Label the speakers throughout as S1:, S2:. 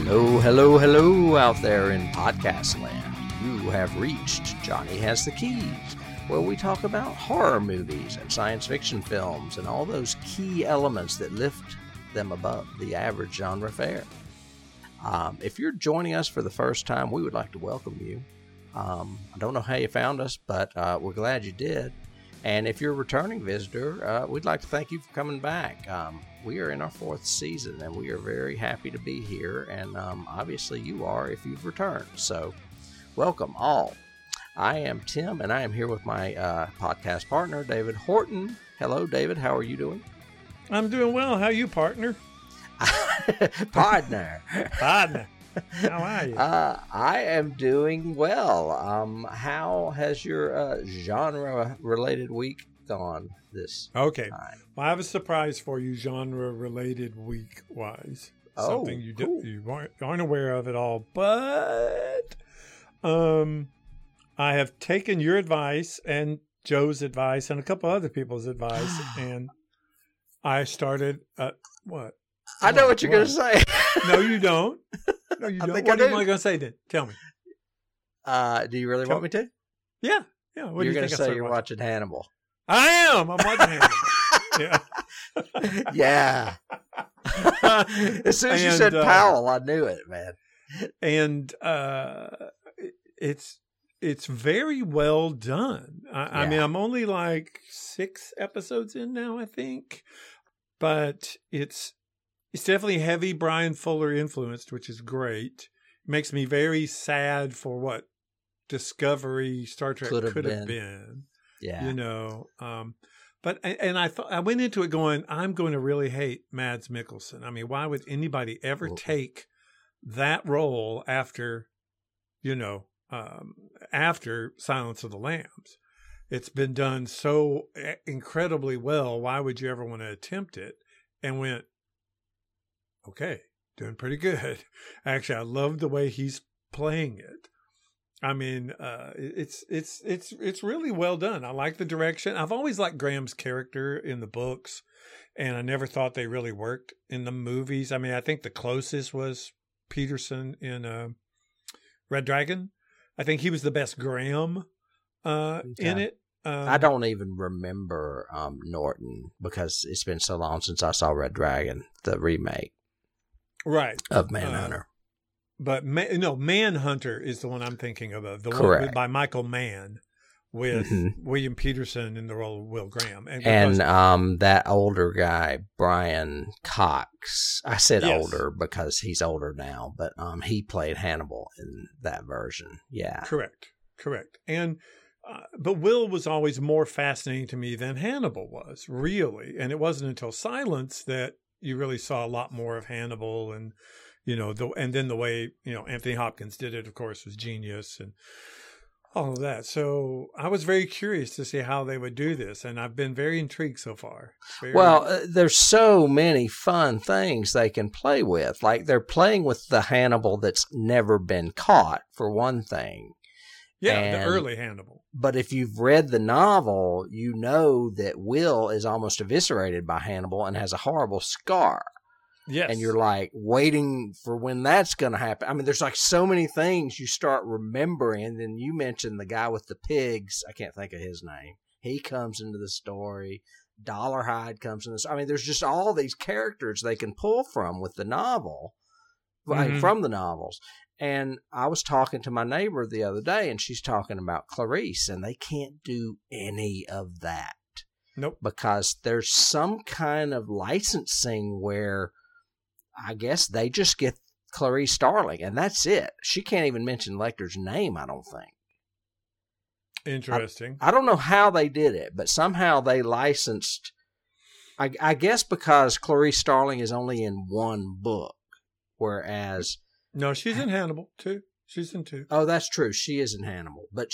S1: Hello, hello, hello out there in podcast land. You have reached Johnny Has the Keys, where we talk about horror movies and science fiction films and all those key elements that lift them above the average genre fare. If you're joining us for the first time, we would like to welcome you. I don't know how you found us, but we're glad you did. And if you're a returning visitor, we'd like to thank you for coming back. We are in our 4th season, and we are very happy to be here. And obviously you are if you've returned. So welcome all. I am Tim, and I am here with my podcast partner, David Horton. Hello, David. How are you doing?
S2: I'm doing well. How are you, partner?
S1: Partner.
S2: Partner. How are you?
S1: I am doing well. How has your genre-related week gone this
S2: Okay.
S1: time?
S2: Well, I have a surprise for you, genre-related week-wise. Something you
S1: cool.
S2: you aren't aware of at all. But I have taken your advice and Joe's advice and a couple other people's advice, and I started what?
S1: I know what you're going to say.
S2: No, you don't. No, you don't. What am I going to say then? Tell me.
S1: Do you really want me to?
S2: Yeah. Yeah. What
S1: You're
S2: do you
S1: going to
S2: think
S1: say you're watching Hannibal.
S2: I am. I'm watching Hannibal. Yeah.
S1: Yeah. As soon as you said Powell, I knew it, man.
S2: And it's very well done. I mean, I'm only like 6 episodes in now, I think, but it's definitely heavy Brian Fuller influenced, which is great. It makes me very sad for what Discovery Star Trek could have been.
S1: Yeah.
S2: You know, but I went into it going, I'm going to really hate Mads Mikkelsen. I mean, why would anybody ever take that role after, after Silence of the Lambs? It's been done so incredibly well. Why would you ever want to attempt it? And went, okay, doing pretty good. Actually, I love the way he's playing it. I mean, it's really well done. I like the direction. I've always liked Graham's character in the books, and I never thought they really worked in the movies. I mean, I think the closest was Peterson in Red Dragon. I think he was the best Graham in it.
S1: I don't even remember Norton because it's been so long since I saw Red Dragon, the remake.
S2: Right.
S1: Of Manhunter.
S2: But Manhunter is the one I'm thinking of. The
S1: Correct.
S2: one by Michael Mann with William Peterson in the role of Will Graham.
S1: And that older guy, Brian Cox. I said older because he's older now, but he played Hannibal in that version. Yeah.
S2: Correct. And but Will was always more fascinating to me than Hannibal was, really. And it wasn't until Silence that you really saw a lot more of Hannibal, and and then the way Anthony Hopkins did it, of course, was genius and all of that. So I was very curious to see how they would do this, and I've been very intrigued so far.
S1: There's so many fun things they can play with. Like they're playing with the Hannibal that's never been caught, for one thing.
S2: Yeah, the early Hannibal.
S1: But if you've read the novel, you know that Will is almost eviscerated by Hannibal and has a horrible scar.
S2: Yes.
S1: And you're like waiting for when that's going to happen. I mean, there's like so many things you start remembering. And then you mentioned the guy with the pigs. I can't think of his name. He comes into the story. Dollarhide comes in this. I mean, there's just all these characters they can pull from with the novel, from the novels. And I was talking to my neighbor the other day, and she's talking about Clarice, and they can't do any of that.
S2: Nope.
S1: Because there's some kind of licensing where I guess they just get Clarice Starling, and that's it. She can't even mention Lecter's name, I don't think.
S2: Interesting.
S1: I don't know how they did it, but somehow they licensed, I guess because Clarice Starling is only in one book, whereas...
S2: No, she's in Hannibal, too. She's in 2.
S1: Oh, that's true. She is in Hannibal. But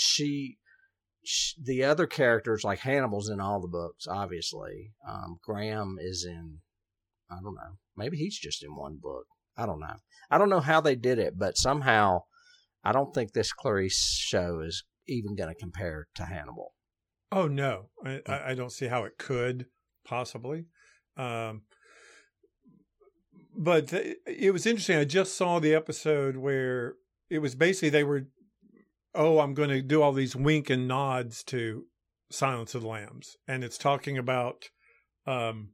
S1: the other characters, like Hannibal's in all the books, obviously. Graham is in, I don't know. Maybe he's just in one book. I don't know. I don't know how they did it, but somehow I don't think this Clarice show is even going to compare to Hannibal.
S2: Oh, no. I don't see how it could, possibly. But it was interesting. I just saw the episode where it was basically they were, I'm going to do all these wink and nods to Silence of the Lambs, and it's talking about who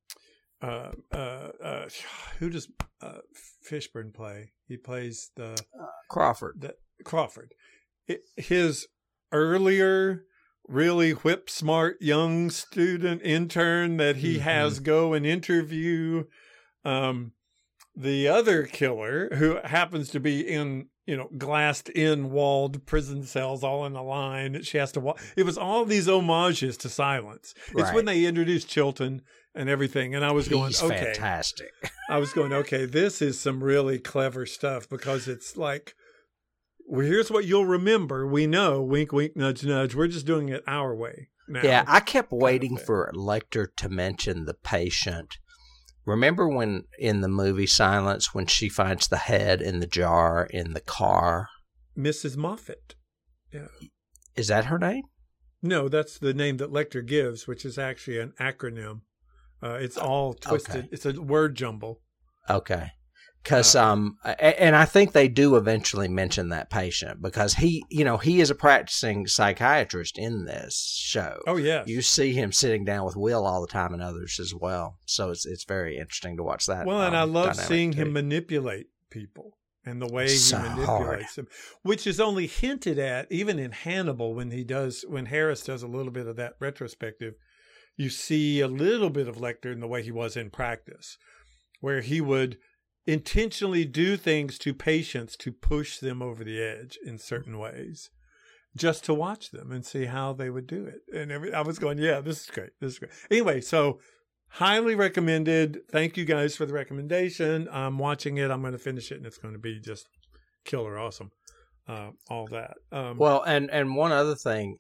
S2: does Fishburne play? He plays the
S1: Crawford.
S2: Crawford. His earlier, really whip smart young student intern that he has go and interview the other killer, who happens to be in, glassed in walled prison cells all in a line. She has to walk. It was all these homages to Silence. It's
S1: Right.
S2: when they introduced Chilton and everything. And I was going,
S1: He's
S2: okay.
S1: fantastic.
S2: I was going, okay, this is some really clever stuff, because it's like, well, here's what you'll remember. We know, wink, wink, nudge, nudge. We're just doing it our way now.
S1: Yeah, I kept waiting
S2: thing.
S1: for Lecter to mention the patient. Remember when in the movie Silence, when she finds the head in the jar in the car?
S2: Mrs. Moffat. Yeah.
S1: Is that her name?
S2: No, that's the name that Lecter gives, which is actually an acronym. It's all twisted.
S1: Okay.
S2: It's a word jumble.
S1: Okay. Because and I think they do eventually mention that patient, because he is a practicing psychiatrist in this show.
S2: Oh, yes.
S1: You see him sitting down with Will all the time and others as well. So it's very interesting to watch that.
S2: Well, and I love
S1: dynamic
S2: seeing
S1: too.
S2: him manipulate people and the way
S1: So
S2: he manipulates them, which is only hinted at even in Hannibal when Harris does a little bit of that retrospective. You see a little bit of Lecter in the way he was in practice, where he would intentionally do things to patients to push them over the edge in certain ways, just to watch them and see how they would do it. And I was going, yeah, this is great. This is great. Anyway, so highly recommended. Thank you guys for the recommendation. I'm watching it. I'm going to finish it, and it's going to be just killer awesome. All that.
S1: Well, and one other thing,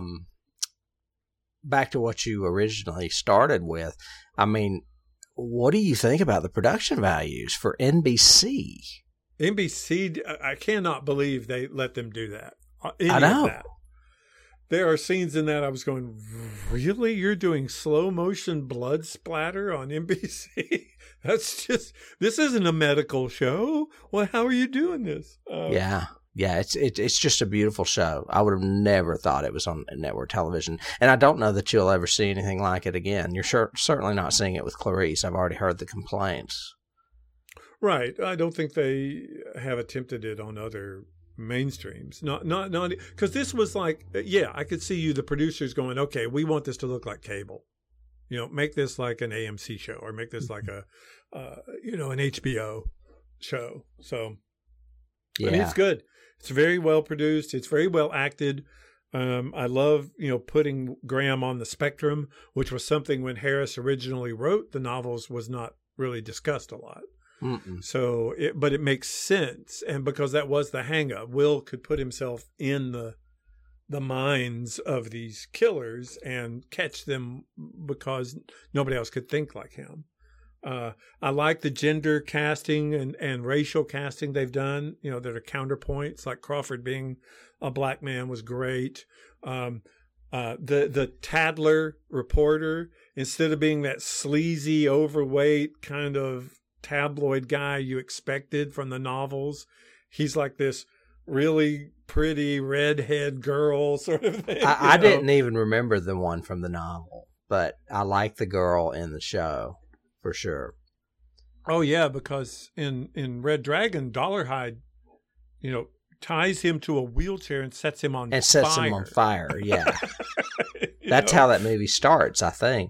S1: back to what you originally started with. I mean, what do you think about the production values for NBC?
S2: NBC, I cannot believe they let them do that.
S1: I know.
S2: Of that. There are scenes in that I was going, really? You're doing slow motion blood splatter on NBC? This isn't a medical show. Well, how are you doing this?
S1: Yeah, it's just a beautiful show. I would have never thought it was on network television, and I don't know that you'll ever see anything like it again. You're certainly not seeing it with Clarice. I've already heard the complaints.
S2: Right. I don't think they have attempted it on other mainstreams. Not because this was like, yeah, I could see the producers going, okay, we want this to look like cable. Make this like an AMC show, or make this like an HBO show. So,
S1: Yeah,
S2: I mean, it's good. It's very well produced. It's very well acted. I love, putting Graham on the spectrum, which was something when Harris originally wrote the novels was not really discussed a lot.
S1: Mm-mm.
S2: So, but it makes sense, and because that was the hang-up, Will could put himself in the minds of these killers and catch them because nobody else could think like him. I like the gender casting and racial casting they've done, that are counterpoints, like Crawford being a black man was great. The Tadler reporter, instead of being that sleazy, overweight kind of tabloid guy you expected from the novels, he's like this really pretty redhead girl sort of thing.
S1: I didn't even remember the one from the novel, but I like the girl in the show. For sure.
S2: Oh yeah, because in Red Dragon, Dollarhide, ties him to a wheelchair and sets him on fire.
S1: Yeah, that's how that movie starts. I think.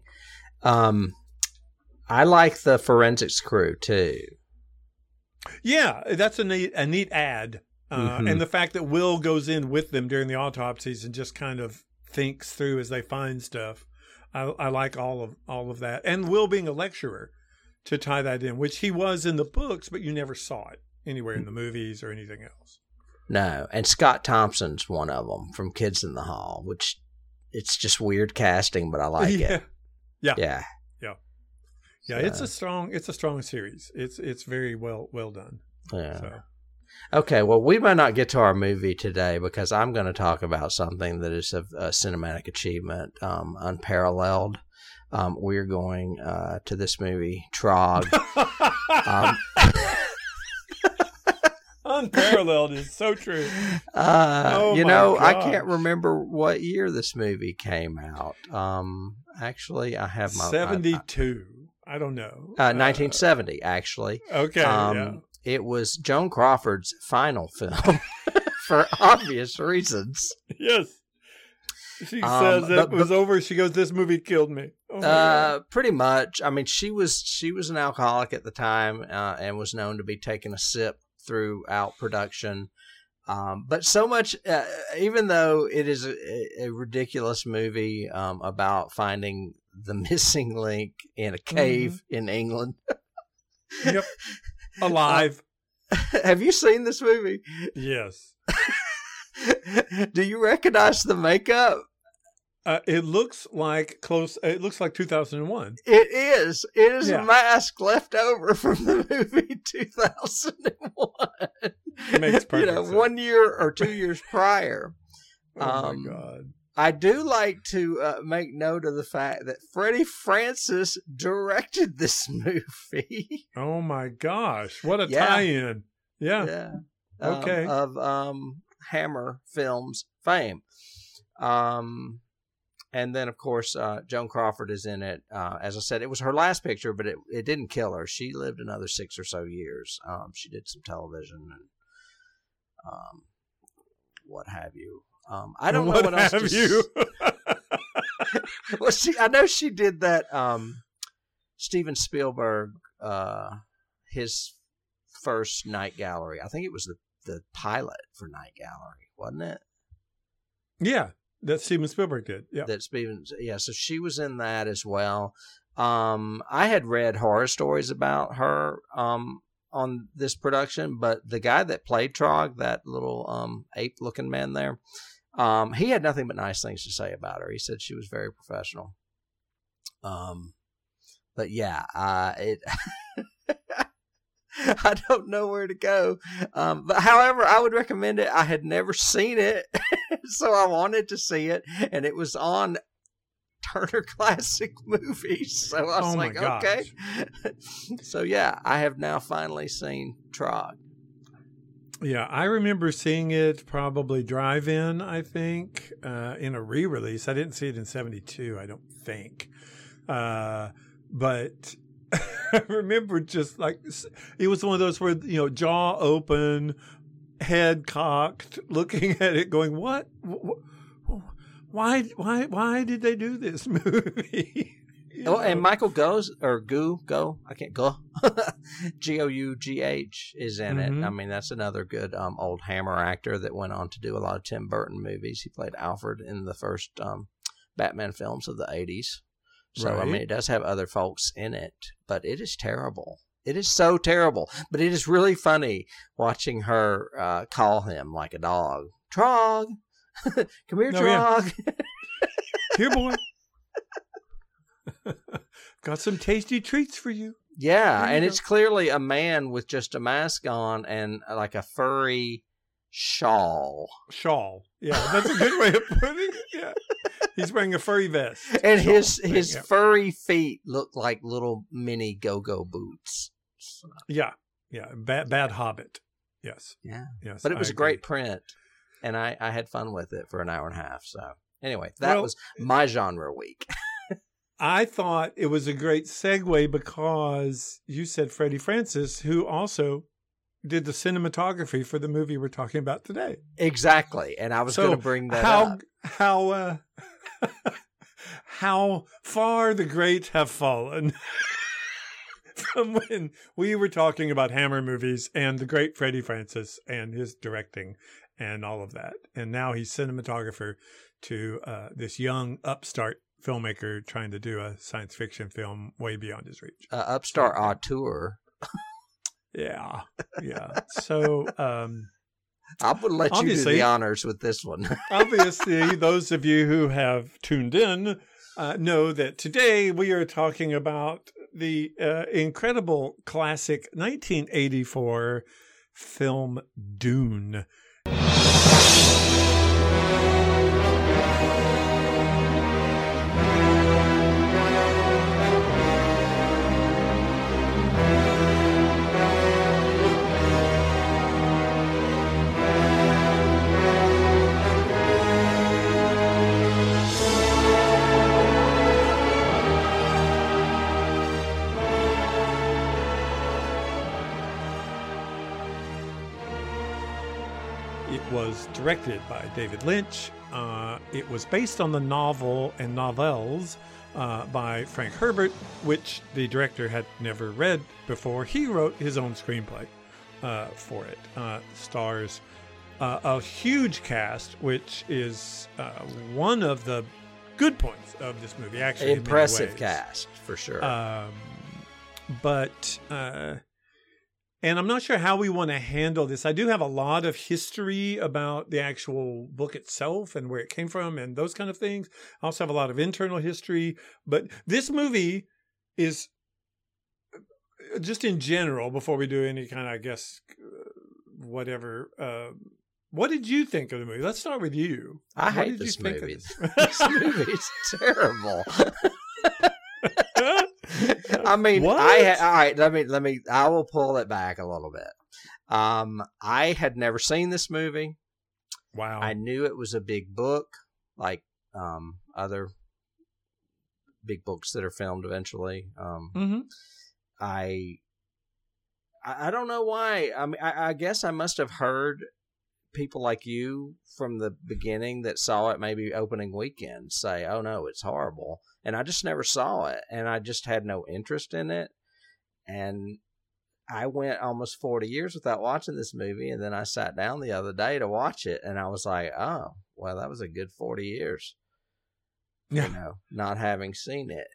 S1: I like the forensics crew too.
S2: Yeah, that's a neat ad, and the fact that Will goes in with them during the autopsies and just kind of thinks through as they find stuff. I like all of that, and Will being a lecturer to tie that in, which he was in the books, but you never saw it anywhere in the movies or anything else.
S1: No, and Scott Thompson's one of them from Kids in the Hall, which it's just weird casting, but I like it.
S2: Yeah.
S1: So,
S2: It's a strong series. It's very well done.
S1: Yeah.
S2: So.
S1: Okay, well, we might not get to our movie today because I'm going to talk about something that is of cinematic achievement, unparalleled. We're going to this movie, Trog.
S2: Unparalleled is so true.
S1: I can't remember what year this movie came out. Actually, I have my
S2: 72. I don't know.
S1: 1970, actually.
S2: Okay. Yeah.
S1: It was Joan Crawford's final film for obvious reasons.
S2: Yes. She says it was over. She goes, "This movie killed me."
S1: Pretty much. I mean, she was an alcoholic at the time and was known to be taking a sip throughout production. But so much, even though it is a ridiculous movie about finding the missing link in a cave in England.
S2: Yep. Alive.
S1: Have you seen this movie?
S2: Yes.
S1: Do you recognize the makeup?
S2: It looks like 2001.
S1: It is. It is
S2: Yeah.
S1: a mask left over from the movie 2001.
S2: It makes perfect sense.
S1: 1 year or 2 years prior.
S2: Oh my God.
S1: I do like to make note of the fact that Freddie Francis directed this movie.
S2: Oh my gosh. What a tie-in. Yeah.
S1: Yeah.
S2: Okay.
S1: Of Hammer Films fame. And then, of course, Joan Crawford is in it. As I said, it was her last picture, but it didn't kill her. She lived another 6 or so years. She did some television and what have you. I don't know what else
S2: have you.
S1: Well, I know she did that. Steven Spielberg, his first Night Gallery. I think it was the pilot for Night Gallery, wasn't it?
S2: Yeah, that Steven Spielberg did. Yeah,
S1: So she was in that as well. I had read horror stories about her on this production, but the guy that played Trog, that little ape-looking man there, he had nothing but nice things to say about her. He said she was very professional. But yeah, I don't know where to go. But however, I would recommend it. I had never seen it, so I wanted to see it, and it was on Turner Classic Movies. So I was like, okay. So yeah, I have now finally seen Trog.
S2: Yeah, I remember seeing it probably drive-in, I think, in a re-release. I didn't see it in 72, I don't think. But I remember just like, it was one of those where, jaw open, head cocked, looking at it going, what? Why did they do this movie?
S1: And Michael Gou, I can't go. Goughh is in it. I mean, that's another good old Hammer actor that went on to do a lot of Tim Burton movies. He played Alfred in the first Batman films of the 80s. So, right. I mean, it does have other folks in it, but it is terrible. It is so terrible. But it is really funny watching her call him like a dog. Trog! Come here, Trog!
S2: Yeah. Here, boy. Got some tasty treats for you.
S1: Yeah, and it's clearly a man with just a mask on and like a furry shawl.
S2: Yeah, that's a good way of putting it. Yeah. He's wearing a furry vest.
S1: And his furry feet look like little mini go-go boots. So.
S2: Yeah. Bad Hobbit. Yes.
S1: Yeah.
S2: Yes.
S1: But it was a great print, and I had fun with it for an hour and a half. So anyway, that was my genre week.
S2: I thought it was a great segue because you said Freddie Francis, who also did the cinematography for the movie we're talking about today.
S1: Exactly. And I was going to bring that up.
S2: How far the great have fallen from when we were talking about Hammer movies and the great Freddie Francis and his directing and all of that. And now he's cinematographer to this young upstart filmmaker trying to do a science fiction film way beyond his reach.
S1: Upstart auteur.
S2: Yeah. So
S1: I would let you do the honors with this one.
S2: Obviously, those of you who have tuned in know that today we are talking about the incredible classic 1984 film Dune. It was directed by David Lynch. It was based on the novel and novels by Frank Herbert, which the director had never read before. He wrote his own screenplay for it. Stars a huge cast, which is one of the good points of this movie. Actually,
S1: impressive cast for sure.
S2: And I'm not sure how we want to handle this. I do have a lot of history about the actual book itself and where it came from and those kind of things. I also have a lot of internal history. But this movie is, just in general, before we do any kind of, I guess, whatever. What did you think of the movie? Let's start with you.
S1: I hate this movie. This movie's terrible. I mean,
S2: what?
S1: all right. I will pull it back a little bit. I had never seen this movie.
S2: Wow.
S1: I knew it was a big book, like other big books that are filmed eventually. I don't know why. I mean, I guess I must have heard people like you from the beginning that saw it maybe opening weekend say, "Oh no, it's horrible." And I just never saw it, and I just had no interest in it. And I went almost 40 years without watching this movie, and then I sat down the other day to watch it, and I was like, oh, well, that was a good 40 years,
S2: yeah.
S1: You know, not having seen it.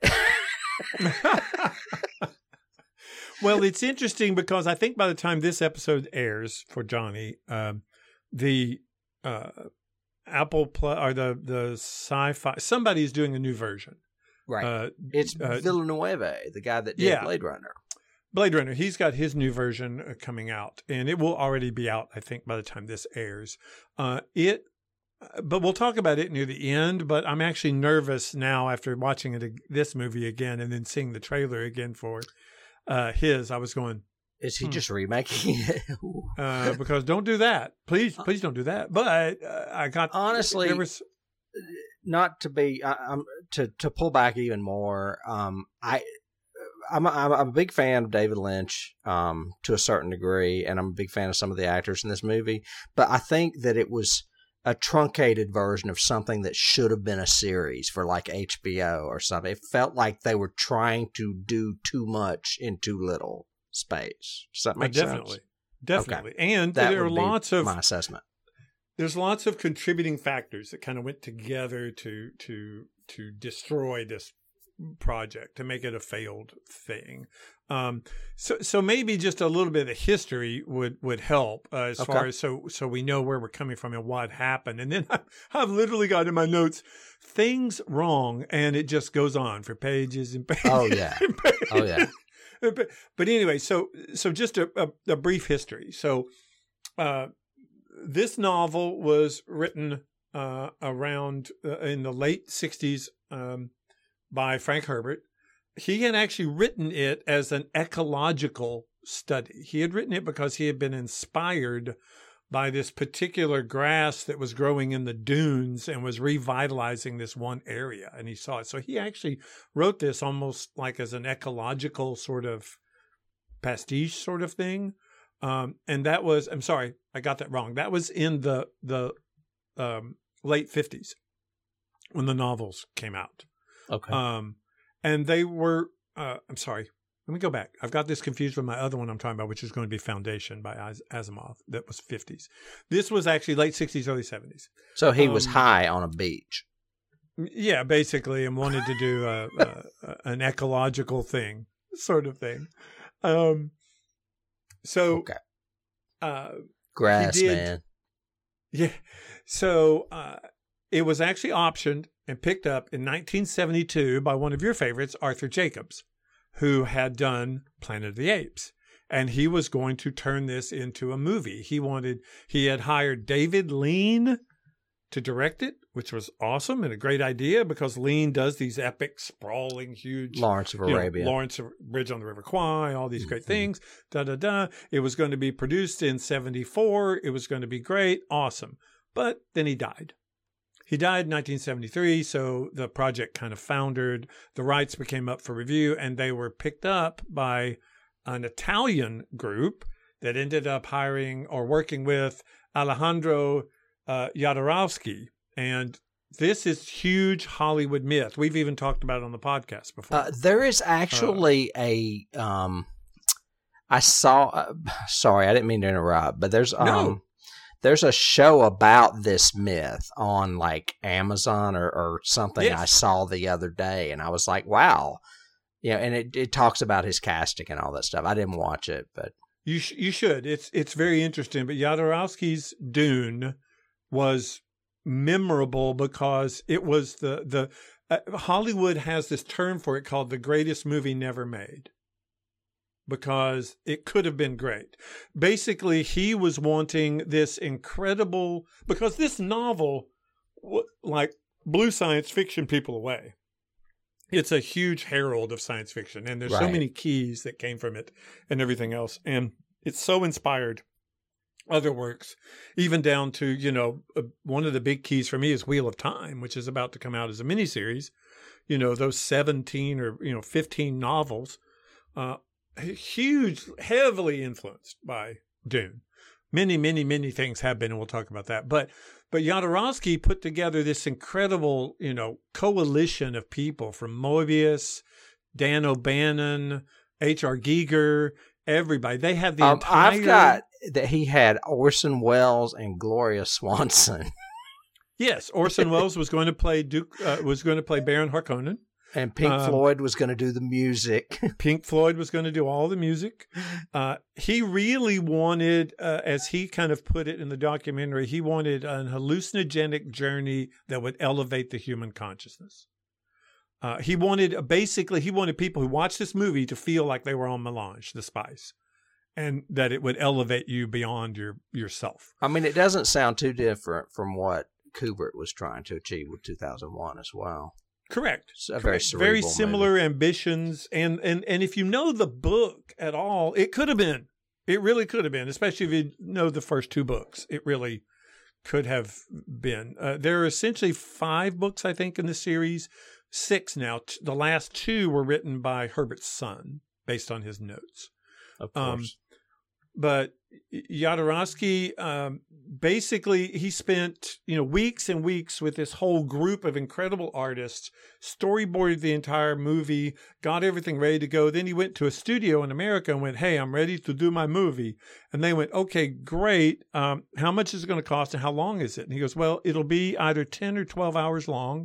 S2: Well, it's interesting because I think by the time this episode airs for Johnny, the Apple Plus or the Sci-Fi, somebody's doing a new version.
S1: Right. It's Villeneuve, the guy that did Blade Runner.
S2: Blade Runner. He's got his new version coming out, and it will already be out, I think, by the time this airs. But we'll talk about it near the end. But I'm actually nervous now after watching this movie again and then seeing the trailer again for his. I was going,
S1: is he just remaking it?
S2: Because don't do that. Please don't do that. But I got
S1: honestly. Not to be to pull back even more. I'm a big fan of David Lynch to a certain degree, and I'm a big fan of some of the actors in this movie. But I think that it was a truncated version of something that should have been a series for like HBO or something. It felt like they were trying to do too much in too little space. Does that make sense?
S2: Definitely.
S1: Okay.
S2: And
S1: that
S2: there are lots of
S1: my assessment.
S2: There's lots of contributing factors that kind of went together to destroy this project, to make it a failed thing. So maybe just a little bit of history would help as far as so we know where we're coming from and what happened. And then I've literally got in my notes things wrong, and it just goes on for pages and pages.
S1: Oh yeah. Oh yeah.
S2: But anyway, so just a brief history. So. This novel was written around in the late 60s by Frank Herbert. He had actually written it as an ecological study. He had written it because he had been inspired by this particular grass that was growing in the dunes and was revitalizing this one area, and he saw it. So he actually wrote this almost like as an ecological sort of pastiche sort of thing. And that was, I'm sorry, I got that wrong. That was in the late 50s when the novels came out.
S1: Okay.
S2: And they were, I'm sorry, let me go back. I've got this confused with my other one I'm talking about, which is going to be Foundation by Asimov. That was 50s. This was actually late 60s, early 70s.
S1: So he was high on a beach.
S2: Yeah, basically, and wanted to do an ecological thing, sort of thing. So,
S1: grass man.
S2: Yeah. So, it was actually optioned and picked up in 1972 by one of your favorites, Arthur Jacobs, who had done Planet of the Apes. and he was going to turn this into a movie. He had hired David Lean to direct it, which was awesome and a great idea because Lean does these epic, sprawling, huge
S1: Lawrence of Arabia,
S2: Bridge on the River Kwai, all these great things. It was going to be produced in 1974. It was going to be great, awesome. But then he died. He died in 1973, so the project kind of foundered. The rights became up for review, and they were picked up by an Italian group that ended up hiring or working with Alejandro Jodorowsky. And this is huge Hollywood myth. We've even talked about it on the podcast before.
S1: There is actually I saw, sorry, I didn't mean to interrupt, but there's a show about this myth on like Amazon or something. Yes. I saw the other day, and I was like, wow. Yeah, and it talks about his casting and all that stuff. I didn't watch it, but
S2: you should. It's very interesting. But Jodorowsky's Dune was memorable because it was the Hollywood has this term for it called the greatest movie never made, because it could have been great. Basically, he was wanting this incredible, because this novel like blew science fiction people away. It's a huge herald of science fiction, and there's so many keys that came from it and everything else. And it's so inspired other works, even down to, one of the big keys for me is Wheel of Time, which is about to come out as a miniseries. Those 17 or 15 novels, huge, heavily influenced by Dune. Many, many, many things have been, and we'll talk about that. But Jodorowsky put together this incredible, coalition of people from Moebius, Dan O'Bannon, H.R. Giger, everybody. They had the entire...
S1: I've got that he had Orson Welles and Gloria Swanson.
S2: Yes, Orson Welles was going to play Baron Harkonnen.
S1: And Pink Floyd was going to do the music.
S2: Pink Floyd was going to do all the music. He really wanted, as he kind of put it in the documentary, he wanted an hallucinogenic journey that would elevate the human consciousness. He wanted people who watched this movie to feel like they were on Melange, the spice, and that it would elevate you beyond yourself.
S1: I mean, it doesn't sound too different from what Kubrick was trying to achieve with 2001 as well.
S2: Correct.
S1: It's a
S2: very similar movie. Ambitions. And if you know the book at all, it could have been. It really could have been, especially if you know the first two books. It really could have been. There are essentially 5 books, I think, in the series. 6 now. The last 2 were written by Herbert's son, based on his notes.
S1: Of course.
S2: But Jodorowsky, basically, he spent weeks and weeks with this whole group of incredible artists, storyboarded the entire movie, got everything ready to go. Then he went to a studio in America and went, "Hey, I'm ready to do my movie." And they went, "Okay, great. How much is it going to cost and how long is it?" And he goes, "Well, it'll be either 10 or 12 hours long,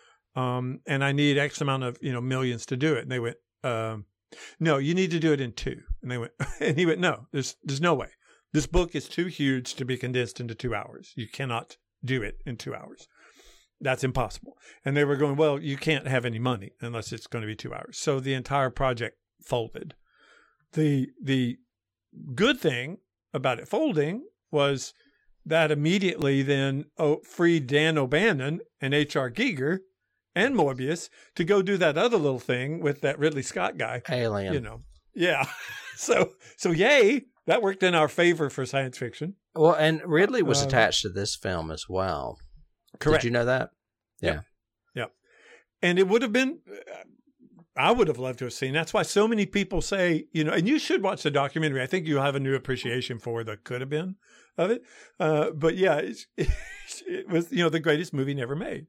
S2: and I need X amount of millions to do it." And they went, "No, you need to do it in 2." And they went, and he went, "No, there's no way. This book is too huge to be condensed into 2 hours. You cannot do it in 2 hours. That's impossible." And they were going, "Well, you can't have any money unless it's going to be 2 hours." So the entire project folded. The good thing about it folding was that immediately then freed Dan O'Bannon and H.R. Giger and Moebius to go do that other little thing with that Ridley Scott guy.
S1: Alien.
S2: Yeah. So yay, that worked in our favor for science fiction.
S1: Well, and Ridley was attached to this film as well.
S2: Correct.
S1: Did you know that? Yeah.
S2: Yeah. And it would have been, I would have loved to have seen. That's why so many people say, and you should watch the documentary. I think you'll have a new appreciation for the could have been of it. But yeah, it was, the greatest movie never made.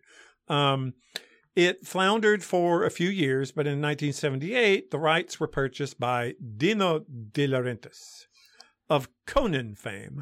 S2: It floundered for a few years, but in 1978, the rights were purchased by Dino De Laurentiis of Conan fame.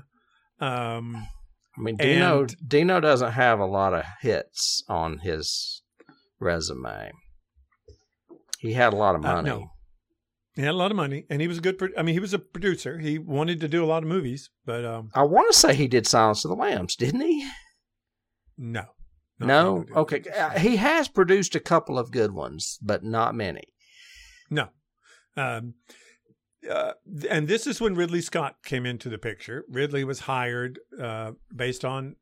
S1: Dino doesn't have a lot of hits on his resume. He had a lot of money.
S2: No. He had a lot of money, and he was a good. He was a producer. He wanted to do a lot of movies, but
S1: I want to say he did Silence of the Lambs, didn't he?
S2: No.
S1: No? Okay. He has produced a couple of good ones, but not many.
S2: No. and this is when Ridley Scott came into the picture. Ridley was hired based on,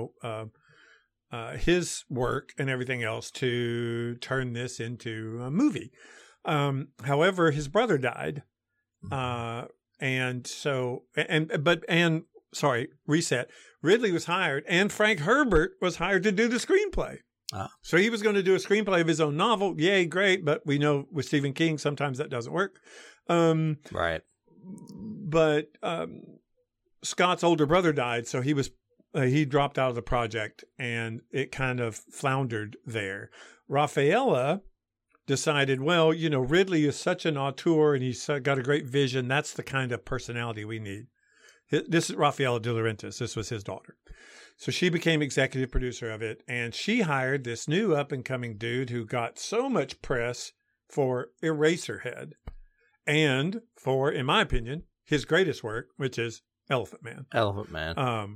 S2: his work and everything else to turn this into a movie. However, his brother died. Reset. Ridley was hired, and Frank Herbert was hired to do the screenplay. So he was going to do a screenplay of his own novel. Yay, great. But we know with Stephen King, sometimes that doesn't work.
S1: Right.
S2: But Scott's older brother died, so he dropped out of the project, and it kind of floundered there. Raffaella decided, well, Ridley is such an auteur, and he's got a great vision. That's the kind of personality we need. This is Raffaella De Laurentiis. This was his daughter. So she became executive producer of it, and she hired this new up-and-coming dude who got so much press for Eraserhead and for, in my opinion, his greatest work, which is Elephant Man.
S1: Elephant Man.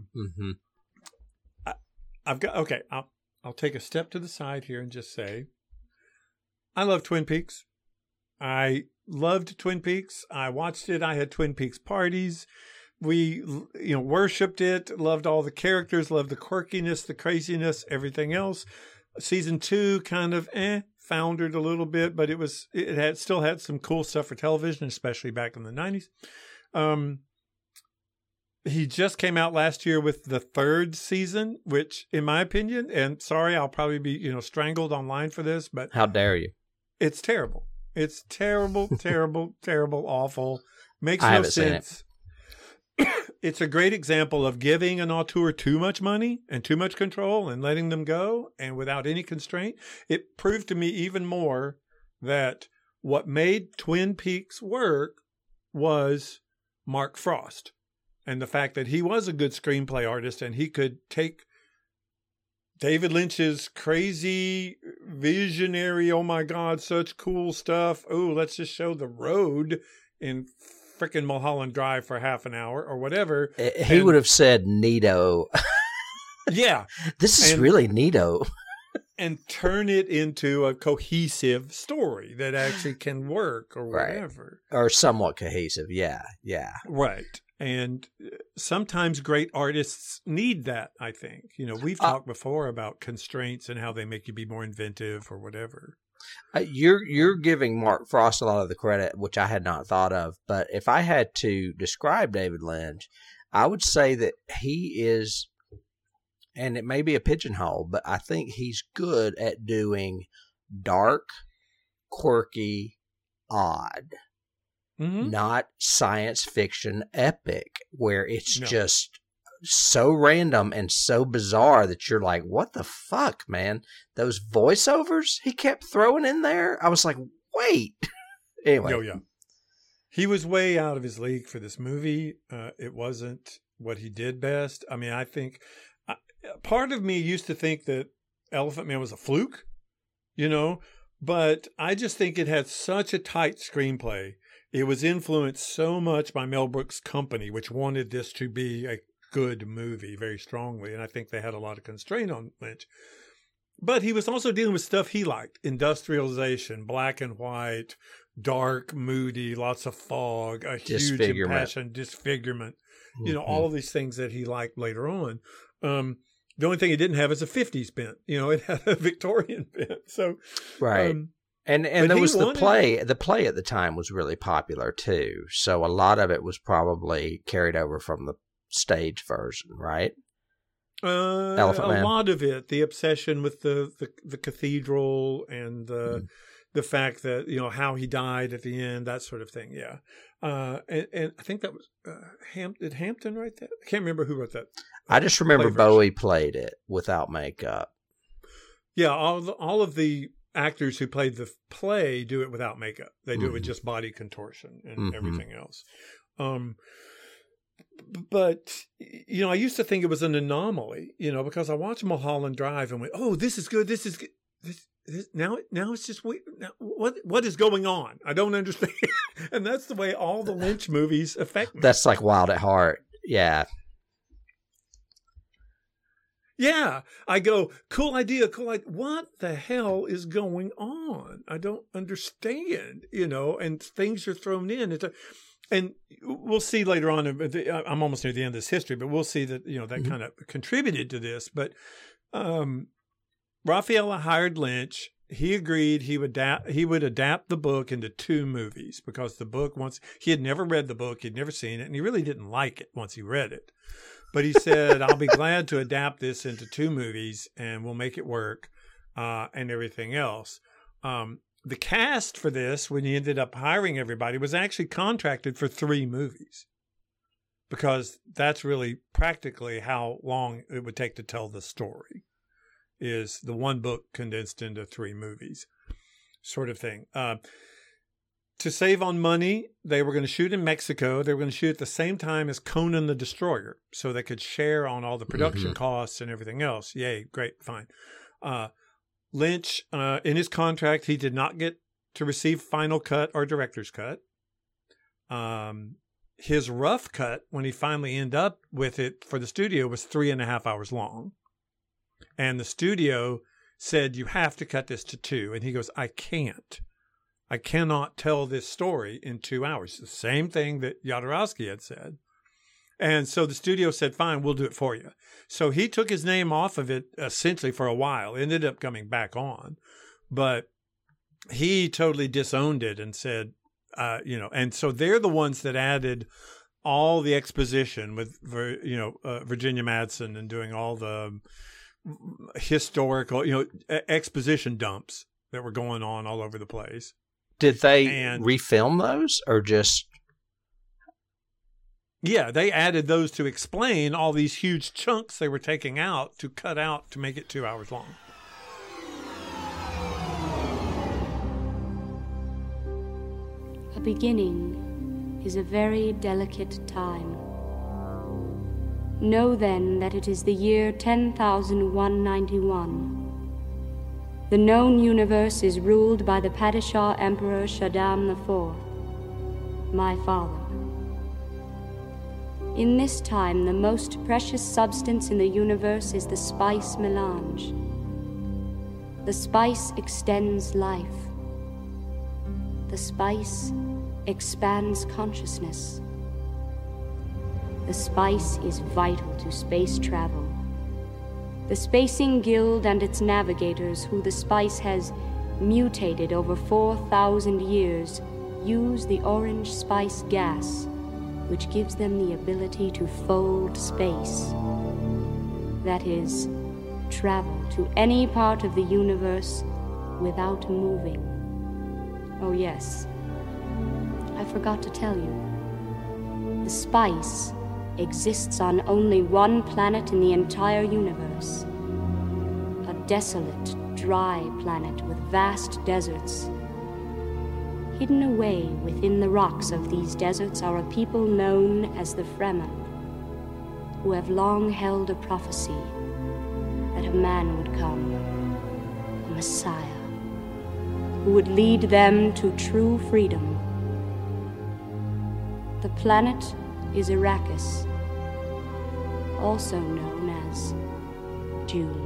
S2: I'll take a step to the side here and just say, I love Twin Peaks. I loved Twin Peaks. I watched it. I had Twin Peaks parties. We, worshipped it, loved all the characters, loved the quirkiness, the craziness, everything else. Season 2 kind of foundered a little bit, but it still had some cool stuff for television, especially back in the 90s. He just came out last year with the 3rd season, which, in my opinion, and sorry, I'll probably be strangled online for this, but
S1: how dare you?
S2: It's terrible. It's terrible, terrible, terrible, awful. Makes no sense. It's a great example of giving an auteur too much money and too much control and letting them go and without any constraint. It proved to me even more that what made Twin Peaks work was Mark Frost and the fact that he was a good screenplay artist and he could take David Lynch's crazy, visionary, oh my God, such cool stuff. Oh, let's just show the road in freaking Mulholland Drive for half an hour or whatever.
S1: He would have said neato.
S2: Yeah.
S1: This is really neato.
S2: And turn it into a cohesive story that actually can work or whatever.
S1: Right. Or somewhat cohesive. Yeah. Yeah.
S2: Right. And sometimes great artists need that, I think. We've talked before about constraints and how they make you be more inventive or whatever.
S1: You're giving Mark Frost a lot of the credit, which I had not thought of. But if I had to describe David Lynch, I would say that he is, and it may be a pigeonhole, but I think he's good at doing dark, quirky, odd, not science fiction epic, where it's just so random and so bizarre that you're like, what the fuck, man? Those voiceovers he kept throwing in there. I was like, wait. Anyway.
S2: Yeah. He was way out of his league for this movie. It wasn't what he did best. I mean, I think part of me used to think that Elephant Man was a fluke, but I just think it had such a tight screenplay. It was influenced so much by Mel Brooks' company, which wanted this to be a good movie very strongly. And I think they had a lot of constraint on Lynch. But he was also dealing with stuff he liked. Industrialization, black and white, dark, moody, lots of fog, a huge impassioned disfigurement. All of these things that he liked later on. The only thing he didn't have is a 50s bent. It had a Victorian bent. So,
S1: right. And there was the play. The play at the time was really popular too. So a lot of it was probably carried over from the stage version, right? Elephant Man.
S2: A lot of it, the obsession with the cathedral and the fact that how he died at the end, that sort of thing. Yeah, and I think that was Hampton write that? I can't remember who wrote that.
S1: I just remember Bowie played it without makeup.
S2: Yeah, all of the actors who played the play do it without makeup. They do it with just body contortion and everything else. But, I used to think it was an anomaly, because I watched Mulholland Drive and went, oh, this is good. This is good. Now it's just weird. Now, what is going on? I don't understand. And that's the way all the Lynch movies affect me.
S1: That's like Wild at Heart. Yeah.
S2: Yeah. I go, cool idea. What the hell is going on? I don't understand, and things are thrown in. And we'll see later on. I'm almost near the end of this history, but we'll see that, that kind of contributed to this. But Raffaella hired Lynch. He agreed he would adapt the book into 2 movies because the book, he had never read the book, he'd never seen it, and he really didn't like it once he read it. But he said, I'll be glad to adapt this into 2 movies and we'll make it work and everything else. The cast for this, when he ended up hiring everybody, was actually contracted for 3 movies because that's really practically how long it would take to tell the story. Is the one book condensed into 3 movies sort of thing. To save on money, they were going to shoot in Mexico. They were going to shoot at the same time as Conan the Destroyer so they could share on all the production costs and everything else. Yay, great, fine. Lynch, in his contract, he did not get to receive final cut or director's cut. His rough cut, when he finally ended up with it for the studio, was 3.5 hours long. And the studio said, you have to cut this to 2. And he goes, I can't. I cannot tell this story in 2 hours. The same thing that Jodorowsky had said. And so the studio said, fine, we'll do it for you. So he took his name off of it essentially for a while, ended up coming back on. But he totally disowned it and said, and so they're the ones that added all the exposition with, Virginia Madsen and doing all the historical, exposition dumps that were going on all over the place.
S1: Did they refilm those or just?
S2: Yeah, they added those to explain all these huge chunks they were taking out to cut out to make it 2 hours long.
S3: A beginning is a very delicate time. Know then that it is the year 10,191. The known universe is ruled by the Padishah Emperor Shaddam IV, my father. In this time, the most precious substance in the universe is the spice melange. The spice extends life. The spice expands consciousness. The spice is vital to space travel. The Spacing Guild and its navigators, who the spice has mutated over 4,000 years, use the orange spice gas, which gives them the ability to fold space. That is, travel to any part of the universe without moving. Oh yes, I forgot to tell you. The spice exists on only one planet in the entire universe. A desolate, dry planet with vast deserts. Hidden away within the rocks of these deserts are a people known as the Fremen, who have long held a prophecy that a man would come, a Messiah, who would lead them to true freedom. The planet is Arrakis, also known as June.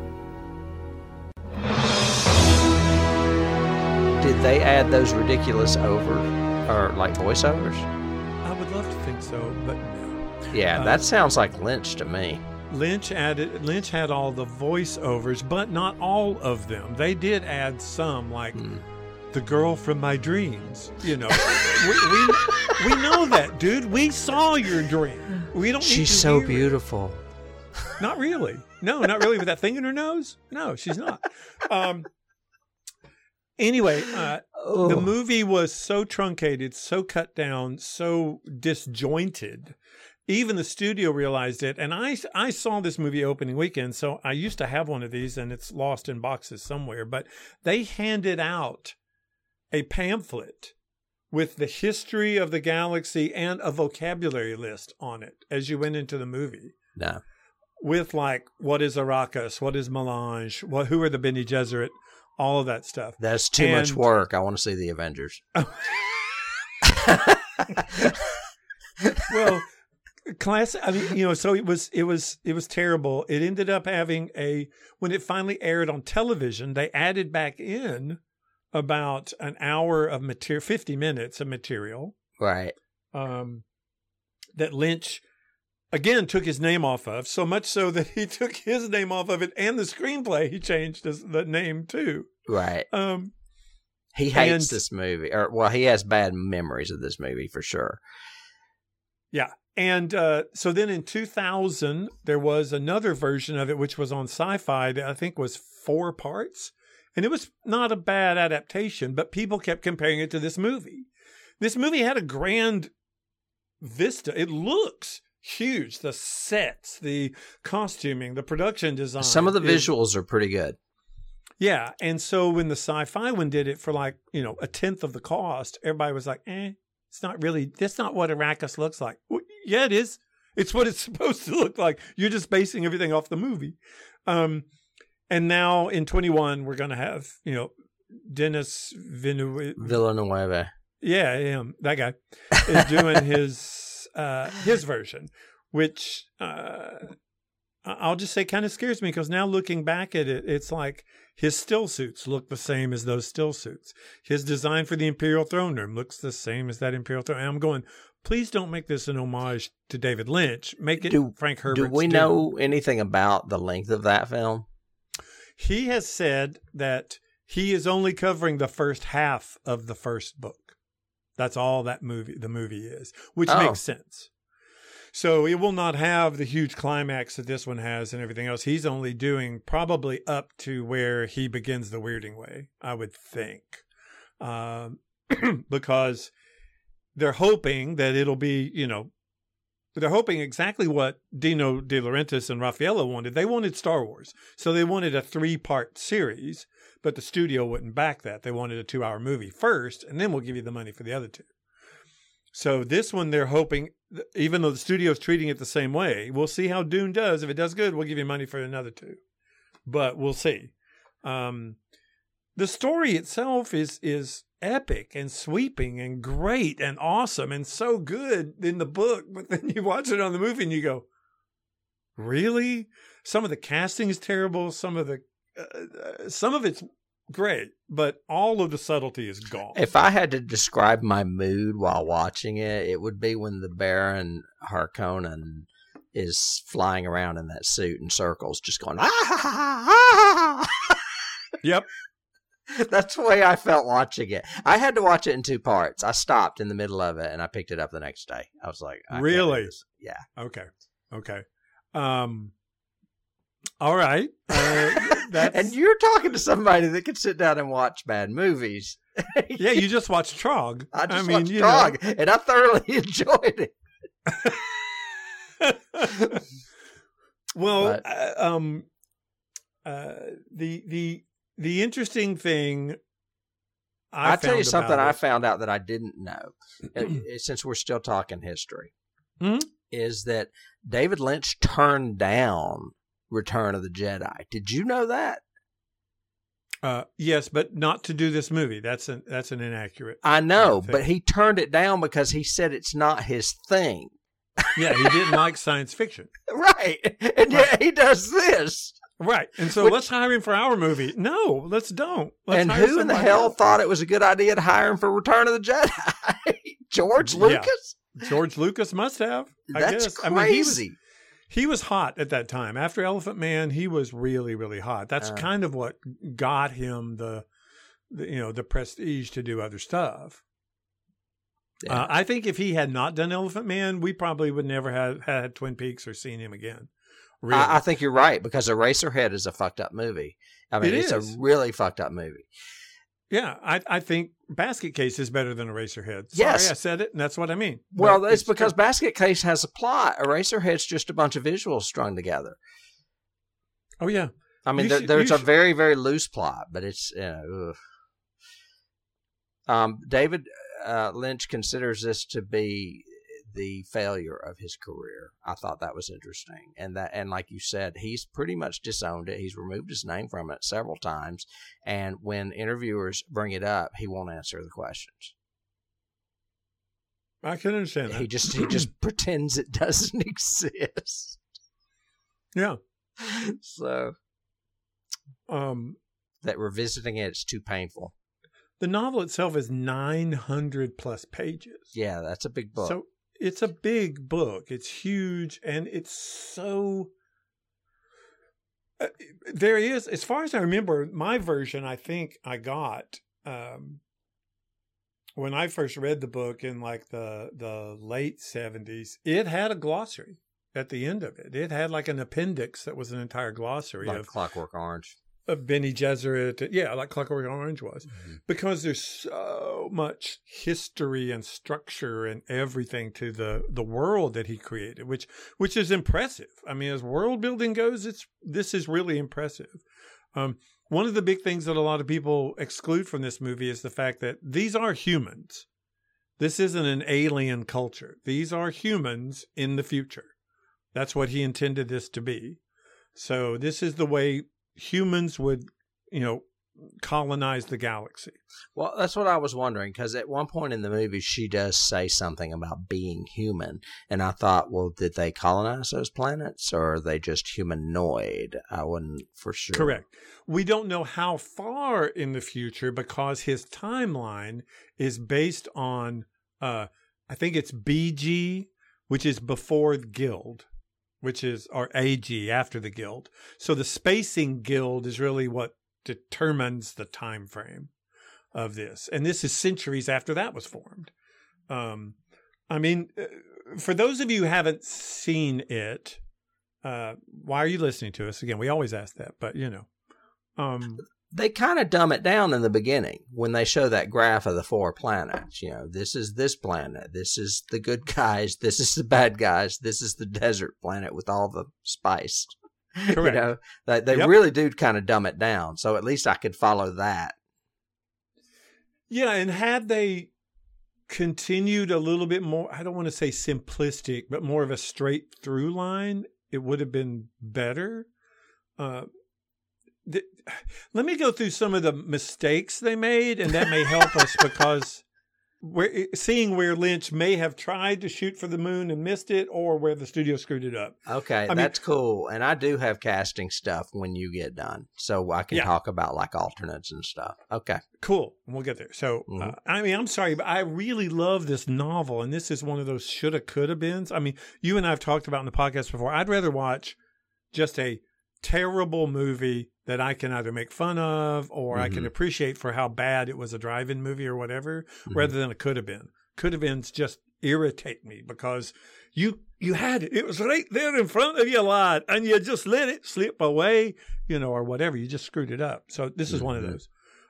S1: Did they add those ridiculous voiceovers?
S2: I would love to think so, but no.
S1: Yeah, that sounds like Lynch to me.
S2: Lynch had all the voiceovers, but not all of them. They did add some, like the girl from my dreams. We know that, dude. We saw your dream. We don't.
S1: She's so beautiful.
S2: Not really. No, not really. With that thing in her nose? No, she's not. Anyway, the movie was so truncated, so cut down, so disjointed. Even the studio realized it. And I saw this movie opening weekend, so I used to have one of these, and it's lost in boxes somewhere. But they handed out a pamphlet with the history of the galaxy and a vocabulary list on it as you went into the movie.
S1: No.
S2: With like, what is Arrakis? What is Melange? Who are the Bene Gesserit? All of that stuff.
S1: That's too much work. I want to see the Avengers.
S2: Well, classic. I mean, so it was terrible. It ended up having when it finally aired on television, they added back in about an hour of material, 50 minutes of material.
S1: Right.
S2: That Lynch, again, took his name off of, so much so that he took his name off of it and the screenplay he changed the name too.
S1: Right. He hates this movie. He has bad memories of this movie for sure.
S2: Yeah. And so then in 2000, there was another version of it, which was on Sci-Fi that I think was 4 parts. And it was not a bad adaptation, but people kept comparing it to this movie. This movie had a grand vista. It looks huge. The sets, the costuming, the production design.
S1: Some of the visuals are pretty good.
S2: Yeah. And so when the Sci-Fi one did it for like, a tenth of the cost, everybody was like, it's not really, that's not what Arrakis looks like. Well, yeah, it is. It's what it's supposed to look like. You're just basing everything off the movie. And now in 21, we're going to have, Denis
S1: Villeneuve.
S2: Yeah, him, that guy is doing his version, which I'll just say kind of scares me because now looking back at it, it's like his still suits look the same as those still suits. His design for the Imperial Throne Room looks the same as that Imperial Throne. And I'm going, please don't make this an homage to David Lynch. Make it Frank Herbert's.
S1: Do we know anything about the length of that film?
S2: He has said that he is only covering the first half of the first book. That's all the movie is, which makes sense. So it will not have the huge climax that this one has and everything else. He's only doing probably up to where he begins the Weirding Way, I would think. Because they're hoping that it'll be, they're hoping exactly what Dino De Laurentiis and Raffaello wanted. They wanted Star Wars. So they wanted a 3-part series, but the studio wouldn't back that. They wanted a 2-hour movie first, and then we'll give you the money for the other 2. So this one, they're hoping, even though the studio's treating it the same way, we'll see how Dune does. If it does good, we'll give you money for another 2. But we'll see. The story itself is epic and sweeping and great and awesome and so good in the book, but then you watch it on the movie and you go, really? Some of the casting is terrible. Some of it's great, but all of the subtlety is gone.
S1: If I had to describe my mood while watching it, it would be when the Baron Harkonnen is flying around in that suit in circles, just going, ah!
S2: Yep.
S1: That's the way I felt watching it. I had to watch it in 2 parts. I stopped in the middle of it and I picked it up the next day. I was like,
S2: really?
S1: Yeah.
S2: Okay. All right.
S1: And you're talking to somebody that can sit down and watch bad movies.
S2: Yeah, you just watched Trog.
S1: I watched Trog, and I thoroughly enjoyed it.
S2: Well, the interesting thing
S1: I'll tell you something I found out that I didn't know, since we're still talking history, is that David Lynch turned down Return of the Jedi. Did you know that?
S2: Yes, but not to do this movie. That's an inaccurate.
S1: I know, but he turned it down because he said it's not his thing.
S2: Yeah, he didn't like science fiction.
S1: Right. And yet he does this.
S2: Right. And so let's hire him for our movie. No, let's don't.
S1: And who in the hell thought it was a good idea to hire him for Return of the Jedi? George Lucas?
S2: Yeah. George Lucas must have.
S1: That's crazy.
S2: He was hot at that time. After Elephant Man, he was really, really hot. That's kind of what got him the prestige to do other stuff. Yeah. I think if he had not done Elephant Man, we probably would never have had Twin Peaks or seen him again. Really.
S1: I think you're right, because Eraserhead is a fucked up movie. I mean, it's a really fucked up movie.
S2: Yeah, I think Basket Case is better than Eraserhead. Sorry,
S1: yes.
S2: I said it, and that's what I mean.
S1: Well, it's because Basket Case has a plot. Eraserhead's just a bunch of visuals strung together.
S2: Oh, yeah.
S1: I mean, there's a very, very loose plot, but it's... David Lynch considers this to be the failure of his career. I thought that was interesting. And like you said, he's pretty much disowned it. He's removed his name from it several times. And when interviewers bring it up, he won't answer the questions.
S2: I can understand that.
S1: He just pretends it doesn't exist.
S2: Yeah.
S1: So that revisiting it's too painful.
S2: The novel itself is 900 plus pages.
S1: Yeah, that's a big book.
S2: So it's a big book. It's huge, and it's so... there is, as far as I remember, my version I think I got when I first read the book in like the late 70s, it had a glossary at the end of it. It had like an appendix that was an entire glossary
S1: like
S2: of
S1: Clockwork Orange.
S2: Of Bene Gesserit. Yeah, like Clockwork Orange was.
S1: Mm-hmm.
S2: Because there's so much history and structure and everything to the world that he created, which is impressive. I mean, as world building goes, this is really impressive. One of the big things that a lot of people exclude from this movie is the fact that these are humans. This isn't an alien culture. These are humans in the future. That's what he intended this to be. So this is the way humans would, colonize the galaxy.
S1: Well, that's what I was wondering, because at one point in the movie, she does say something about being human. And I thought, well, did they colonize those planets, or are they just humanoid? I wasn't for sure.
S2: Correct. We don't know how far in the future, because his timeline is based on, I think it's BG, which is before the Guild, or AG, after the Guild. So the Spacing Guild is really what determines the time frame of this. And this is centuries after that was formed. For those of you who haven't seen it, why are you listening to us? Again, we always ask that, but
S1: they kind of dumb it down in the beginning when they show that graph of the 4 planets. This is this planet. This is the good guys. This is the bad guys. This is the desert planet with all the spice.
S2: Correct.
S1: They really do kind of dumb it down. So at least I could follow that.
S2: Yeah, and had they continued a little bit more, I don't want to say simplistic, but more of a straight through line, it would have been better. Let me go through some of the mistakes they made, and that may help us, because we're seeing where Lynch may have tried to shoot for the moon and missed it, or where the studio screwed it up.
S1: Okay, that's cool. And I do have casting stuff when you get done, so I can talk about like alternates and stuff. Okay.
S2: Cool. We'll get there. So, I'm sorry, but I really love this novel, and this is one of those shoulda, coulda beens. I mean, you and I have talked about in the podcast before. I'd rather watch just a terrible movie that I can either make fun of or I can appreciate for how bad it was, a drive-in movie or whatever, rather than a could have been. Could have beens just irritate me, because you had it. It was right there in front of you a lot, and you just let it slip away, or whatever. You just screwed it up. So this is one of those.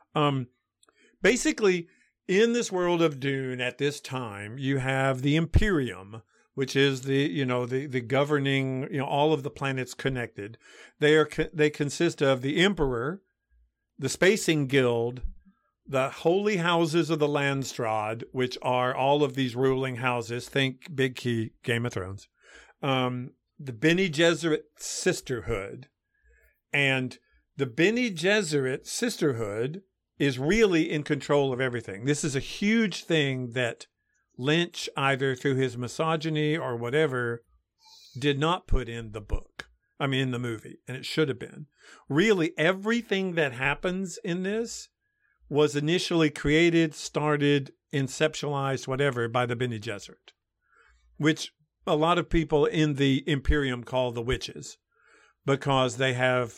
S2: Basically, in this world of Dune at this time, you have the Imperium, which is the governing, all of the planets connected. They consist of the Emperor, the Spacing Guild, the Holy Houses of the Landstrad, which are all of these ruling houses. Think big key, Game of Thrones. The Bene Gesserit Sisterhood. And the Bene Gesserit Sisterhood is really in control of everything. This is a huge thing that Lynch, either through his misogyny or whatever, did not put in the book. In the movie. And it should have been. Really, everything that happens in this was initially created, started, inceptualized, whatever, by the Bene Gesserit, which a lot of people in the Imperium call the witches, because they have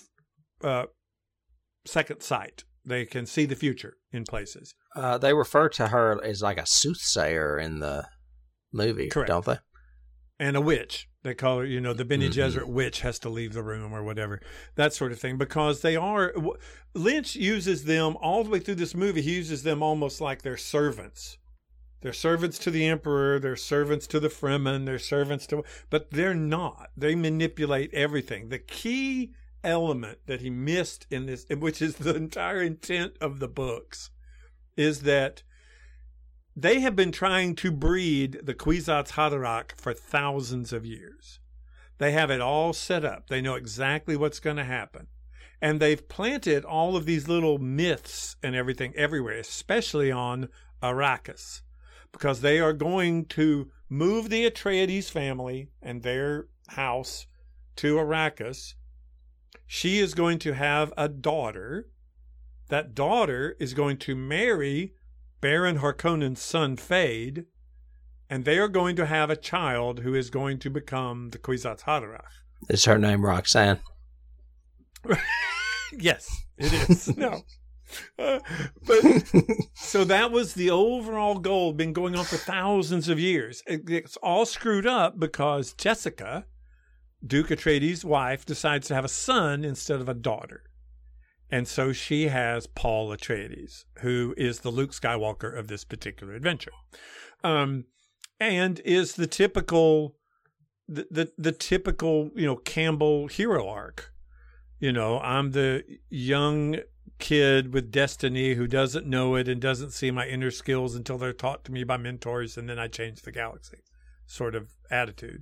S2: second sight. They can see the future in places.
S1: They refer to her as like a soothsayer in the movie,
S2: correct,
S1: don't they?
S2: And a witch. They call her, the Bene Gesserit witch has to leave the room or whatever, that sort of thing, because they are, Lynch uses them all the way through this movie. He uses them almost like they're servants. They're servants to the Emperor, they're servants to the Fremen, they're servants to, but they're not. They manipulate everything. The key element that he missed in this, which is the entire intent of the books, is that they have been trying to breed the Kwisatz Haderach for thousands of years. They have it all set up. They know exactly what's going to happen. And they've planted all of these little myths and everything everywhere, especially on Arrakis. because they are going to move the Atreides family and their house to Arrakis. She is going to have a daughter. That daughter is going to marry Baron Harkonnen's son, Feyd, and they are going to have a child who is going to become the Kwisatz Haderach.
S1: Is her name Roxanne?
S2: Yes, it is. No. But so that was the overall goal, been going on for thousands of years. It's all screwed up because Jessica, Duke Atreides' wife, decides to have a son instead of a daughter. And so she has Paul Atreides, who is the Luke Skywalker of this particular adventure. And is the typical the typical, Campbell hero arc. I'm the young kid with destiny who doesn't know it and doesn't see my inner skills until they're taught to me by mentors, and then I change the galaxy sort of attitude.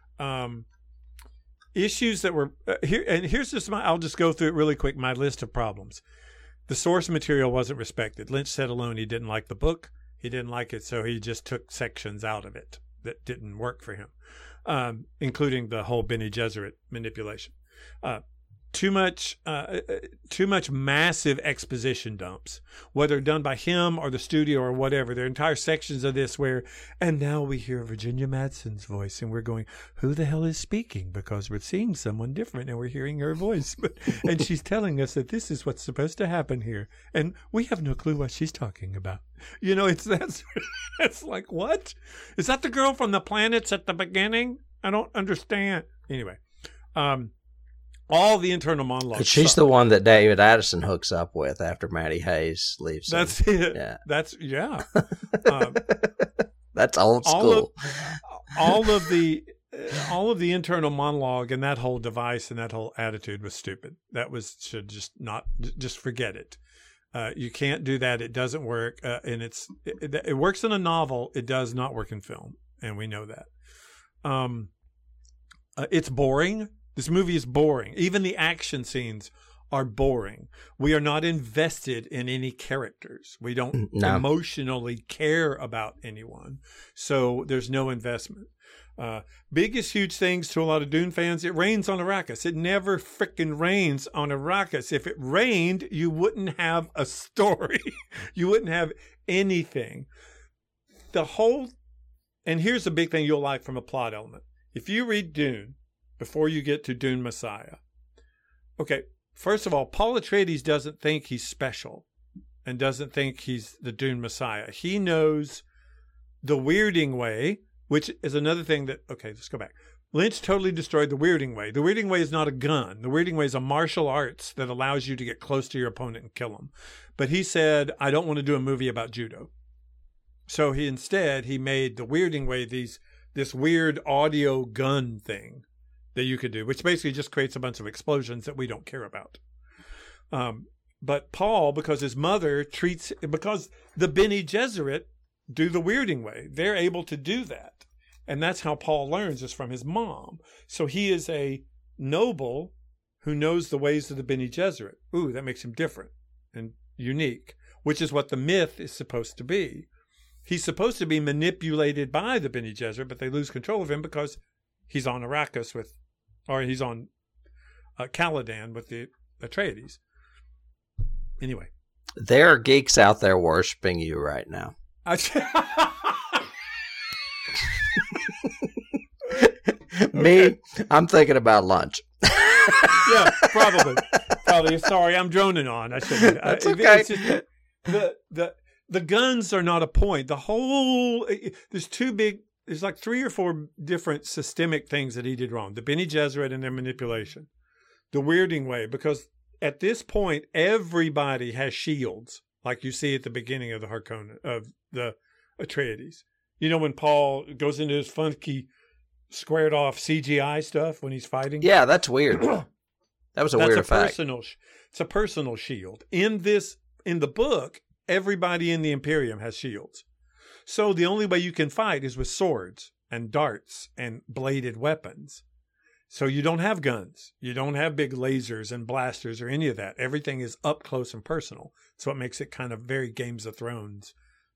S2: Issues that were here, and here's just I'll just go through it really quick, my list of problems. The source material wasn't respected. Lynch said alone he didn't like the book. He didn't like it, so he just took sections out of it that didn't work for him, including the whole Bene Gesserit manipulation. Too much massive exposition dumps, whether done by him or the studio or whatever. There are entire sections of this where, and now we hear Virginia Madsen's voice, and we're going, who the hell is speaking? Because we're seeing someone different and we're hearing her voice, and she's telling us that this is what's supposed to happen here, and we have no clue what she's talking about. It's like, what? Is that the girl from the planets at the beginning? I don't understand. Anyway, all the internal monologues.
S1: She's the one that David Addison hooks up with after Matty Hayes leaves.
S2: That's it.
S1: Yeah.
S2: That's
S1: old school.
S2: All of the internal monologue and that whole device and that whole attitude was stupid. Should just forget it. You can't do that. It doesn't work. And it works in a novel. It does not work in film. And we know that. It's boring. This movie is boring. Even the action scenes are boring. We are not invested in any characters. We don't emotionally care about anyone. So there's no investment. Biggest, huge things to a lot of Dune fans, it rains on Arrakis. It never frickin' rains on Arrakis. If it rained, you wouldn't have a story. You wouldn't have anything. And here's the big thing you'll like from a plot element. If you read Dune, before you get to Dune Messiah. Okay, first of all, Paul Atreides doesn't think he's special and doesn't think he's the Dune Messiah. He knows the Weirding Way, which is another thing let's go back. Lynch totally destroyed the Weirding Way. The Weirding Way is not a gun. The Weirding Way is a martial arts that allows you to get close to your opponent and kill him. But he said, I don't want to do a movie about judo. So he made the Weirding Way this weird audio gun thing that you could do, which basically just creates a bunch of explosions that we don't care about. But Paul, because his mother because the Bene Gesserit do the Weirding Way, they're able to do that. And that's how Paul learns, is from his mom. So he is a noble who knows the ways of the Bene Gesserit. Ooh, that makes him different and unique, which is what the myth is supposed to be. He's supposed to be manipulated by the Bene Gesserit, but they lose control of him because he's on Arrakis he's on Caladan with the Atreides. Anyway.
S1: There are geeks out there worshiping you right now. Me, I'm thinking about lunch.
S2: Yeah, probably. Sorry, I'm droning on. I shouldn't.
S1: That's okay.
S2: It's just, the guns are not a point. There's like 3 or 4 different systemic things that he did wrong. The Bene Gesserit and their manipulation. The Weirding Way, because at this point, everybody has shields, like you see at the beginning of the Atreides. When Paul goes into his funky, squared off CGI stuff when he's fighting.
S1: Yeah, that's weird. That was a weird effect.
S2: It's a personal shield. In the book, everybody in the Imperium has shields. So the only way you can fight is with swords and darts and bladed weapons. So you don't have guns. You don't have big lasers and blasters or any of that. Everything is up close and personal. It's what makes it kind of very Games of Thrones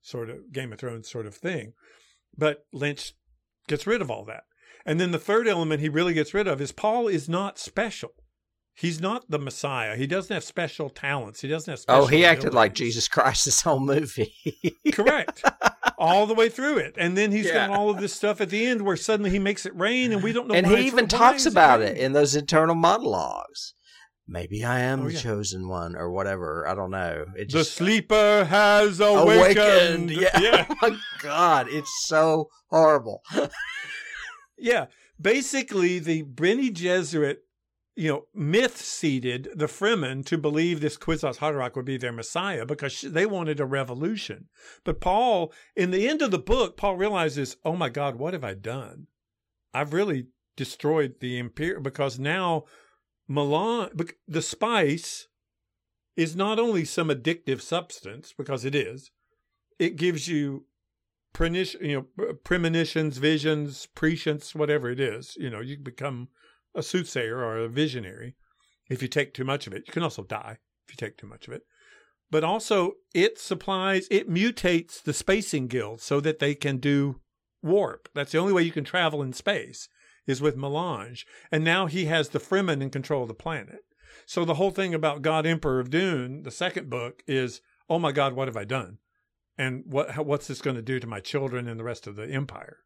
S2: sort of Game of Thrones sort of thing. But Lynch gets rid of all that. And then the third element he really gets rid of is Paul is not special. He's not the Messiah. He doesn't have special talents. He doesn't have special
S1: he acted
S2: abilities.
S1: like Jesus Christ this whole movie.
S2: Correct. All the way through it. And then he's got all of this stuff at the end where suddenly he makes it rain and we don't know
S1: and
S2: why
S1: he even talks about it in those internal monologues. Maybe I am the chosen one or whatever. I don't know.
S2: The sleeper has awakened.
S1: Yeah. Oh my God. It's so horrible.
S2: Yeah. Basically, the Bene Gesserit, myth seeded the Fremen to believe this Kwisatz Haderach would be their Messiah because they wanted a revolution. But Paul, in the end of the book, Paul realizes, oh my God, what have I done? I've really destroyed the Imperium because now the spice is not only some addictive substance, because it is, it gives you premonitions, visions, prescience, whatever it is. You become a soothsayer or a visionary if you take too much of it. You can also die if you take too much of it. But also it mutates the spacing guild so that they can do warp. That's the only way you can travel in space is with melange. And now he has the Fremen in control of the planet. So the whole thing about God Emperor of Dune, the second book, is, oh my God, what have I done? And what's this going to do to my children and the rest of the empire?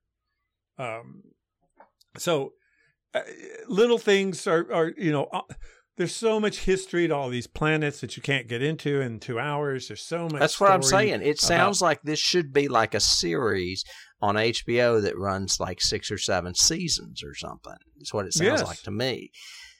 S2: Little things are there's so much history to all these planets that you can't get into in 2 hours. There's so much.
S1: That's what I'm saying. It sounds like this should be like a series on HBO that runs like 6 or 7 seasons or something. That's what it sounds like to me.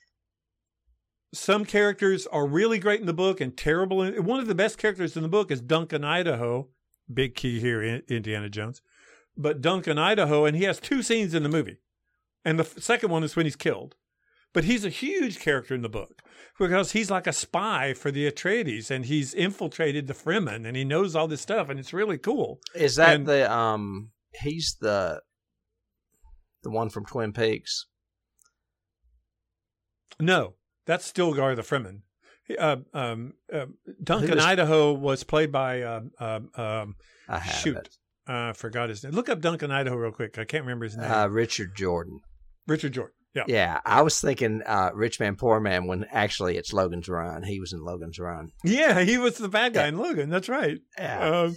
S2: Some characters are really great in the book and terrible. One of the best characters in the book is Duncan Idaho. Big key here in Indiana Jones. But Duncan Idaho, and he has 2 scenes in the movie. And the second one is when he's killed. But he's a huge character in the book because he's like a spy for the Atreides and he's infiltrated the Fremen and he knows all this stuff and it's really cool.
S1: Is that he's the one from Twin Peaks?
S2: No, that's Stilgar the Fremen. Duncan Idaho was played by I forgot his name. Look up Duncan Idaho real quick. I can't remember his name.
S1: Richard Jordan.
S2: Richard Jordan. Yeah.
S1: Yeah. I was thinking Rich Man, Poor Man when actually it's Logan's Run. He was in Logan's Run.
S2: Yeah, he was the bad guy in Logan. That's right.
S1: Yeah.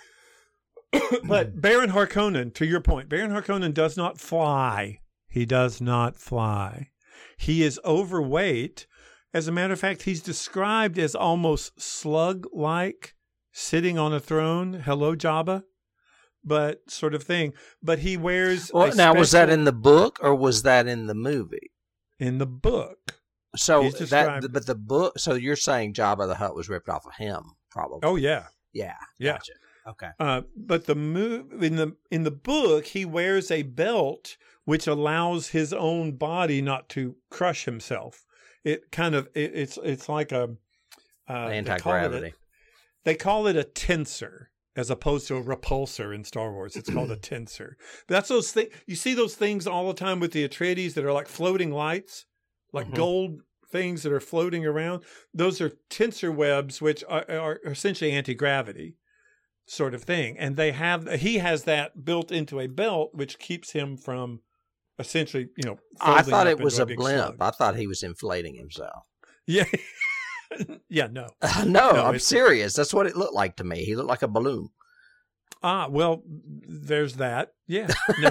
S2: But Baron Harkonnen, to your point, Baron Harkonnen does not fly. He does not fly. He is overweight. As a matter of fact, he's described as almost slug-like, sitting on a throne. Hello, Jabba. But sort of thing. But he wears.
S1: Now, was that in the book or was that in the movie?
S2: In the book.
S1: So but the book. So you're saying Jabba the Hutt was ripped off of him, probably?
S2: Oh yeah,
S1: yeah.
S2: Gotcha.
S1: Okay.
S2: But in the book, he wears a belt which allows his own body not to crush himself. It kind of it's like a
S1: anti-gravity.
S2: They call it a tensor. As opposed to a repulsor in Star Wars. It's called a tensor. But that's those things. You see those things all the time with the Atreides that are like floating lights, like gold things that are floating around. Those are tensor webs, which are essentially anti-gravity sort of thing. And he has that built into a belt, which keeps him from essentially,
S1: I thought it was a blimp. Slug. I thought he was inflating himself.
S2: Yeah. Yeah, no.
S1: No, I'm serious. That's what it looked like to me. He looked like a balloon.
S2: Well, there's that. Yeah,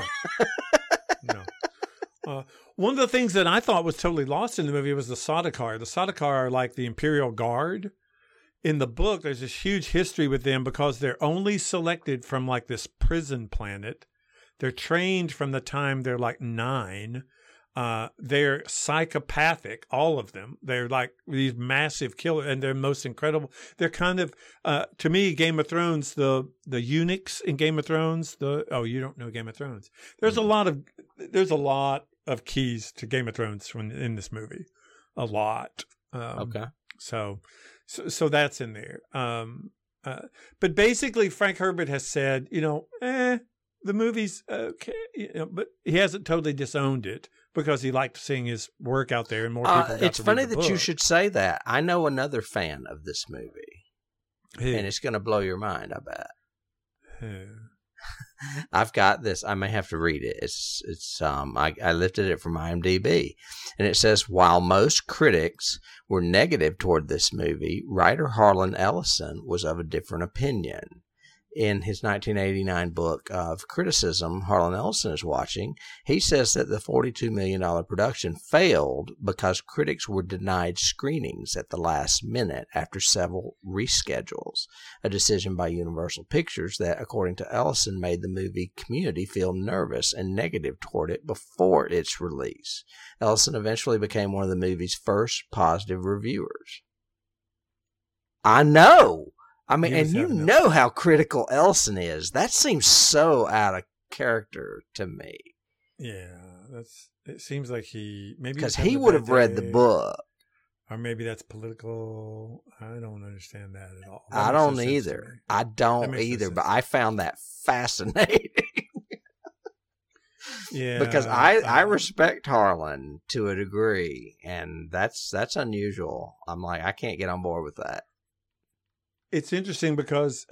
S2: no. One of the things that I thought was totally lost in the movie was the Sardaukar. The Sardaukar are like the Imperial Guard. In the book, there's this huge history with them because they're only selected from like this prison planet. They're trained from the time they're like 9. They're psychopathic, all of them. They're like these massive killers, and they're most incredible. They're kind of, to me, Game of Thrones, the eunuchs in Game of Thrones. You don't know Game of Thrones. There's a lot of keys to Game of Thrones in this movie, a lot.
S1: Okay.
S2: So that's in there. But basically, Frank Herbert has said, the movie's okay, but he hasn't totally disowned it. Because he liked seeing his work out there and more people got
S1: it's
S2: to
S1: funny
S2: read the
S1: that
S2: book.
S1: You should say that. I know another fan of this movie.
S2: Who?
S1: And it's going to blow your mind, I bet. I've got this. I may have to read it. I lifted it from IMDb, and it says, while most critics were negative toward this movie, writer Harlan Ellison was of a different opinion. In his 1989 book of criticism, Harlan Ellison is watching, he says that the $42 million production failed because critics were denied screenings at the last minute after several reschedules, a decision by Universal Pictures that, according to Ellison, made the movie community feel nervous and negative toward it before its release. Ellison eventually became one of the movie's first positive reviewers. I know! I mean, and you know how critical Ellison is. That seems so out of character to me.
S2: Yeah, it seems like
S1: because he would have read the book,
S2: or maybe that's political. I don't understand that at all.
S1: I don't either. I don't either. But I found that fascinating.
S2: Yeah,
S1: because I respect Harlan to a degree, and that's unusual. I'm like, I can't get on board with that.
S2: It's interesting because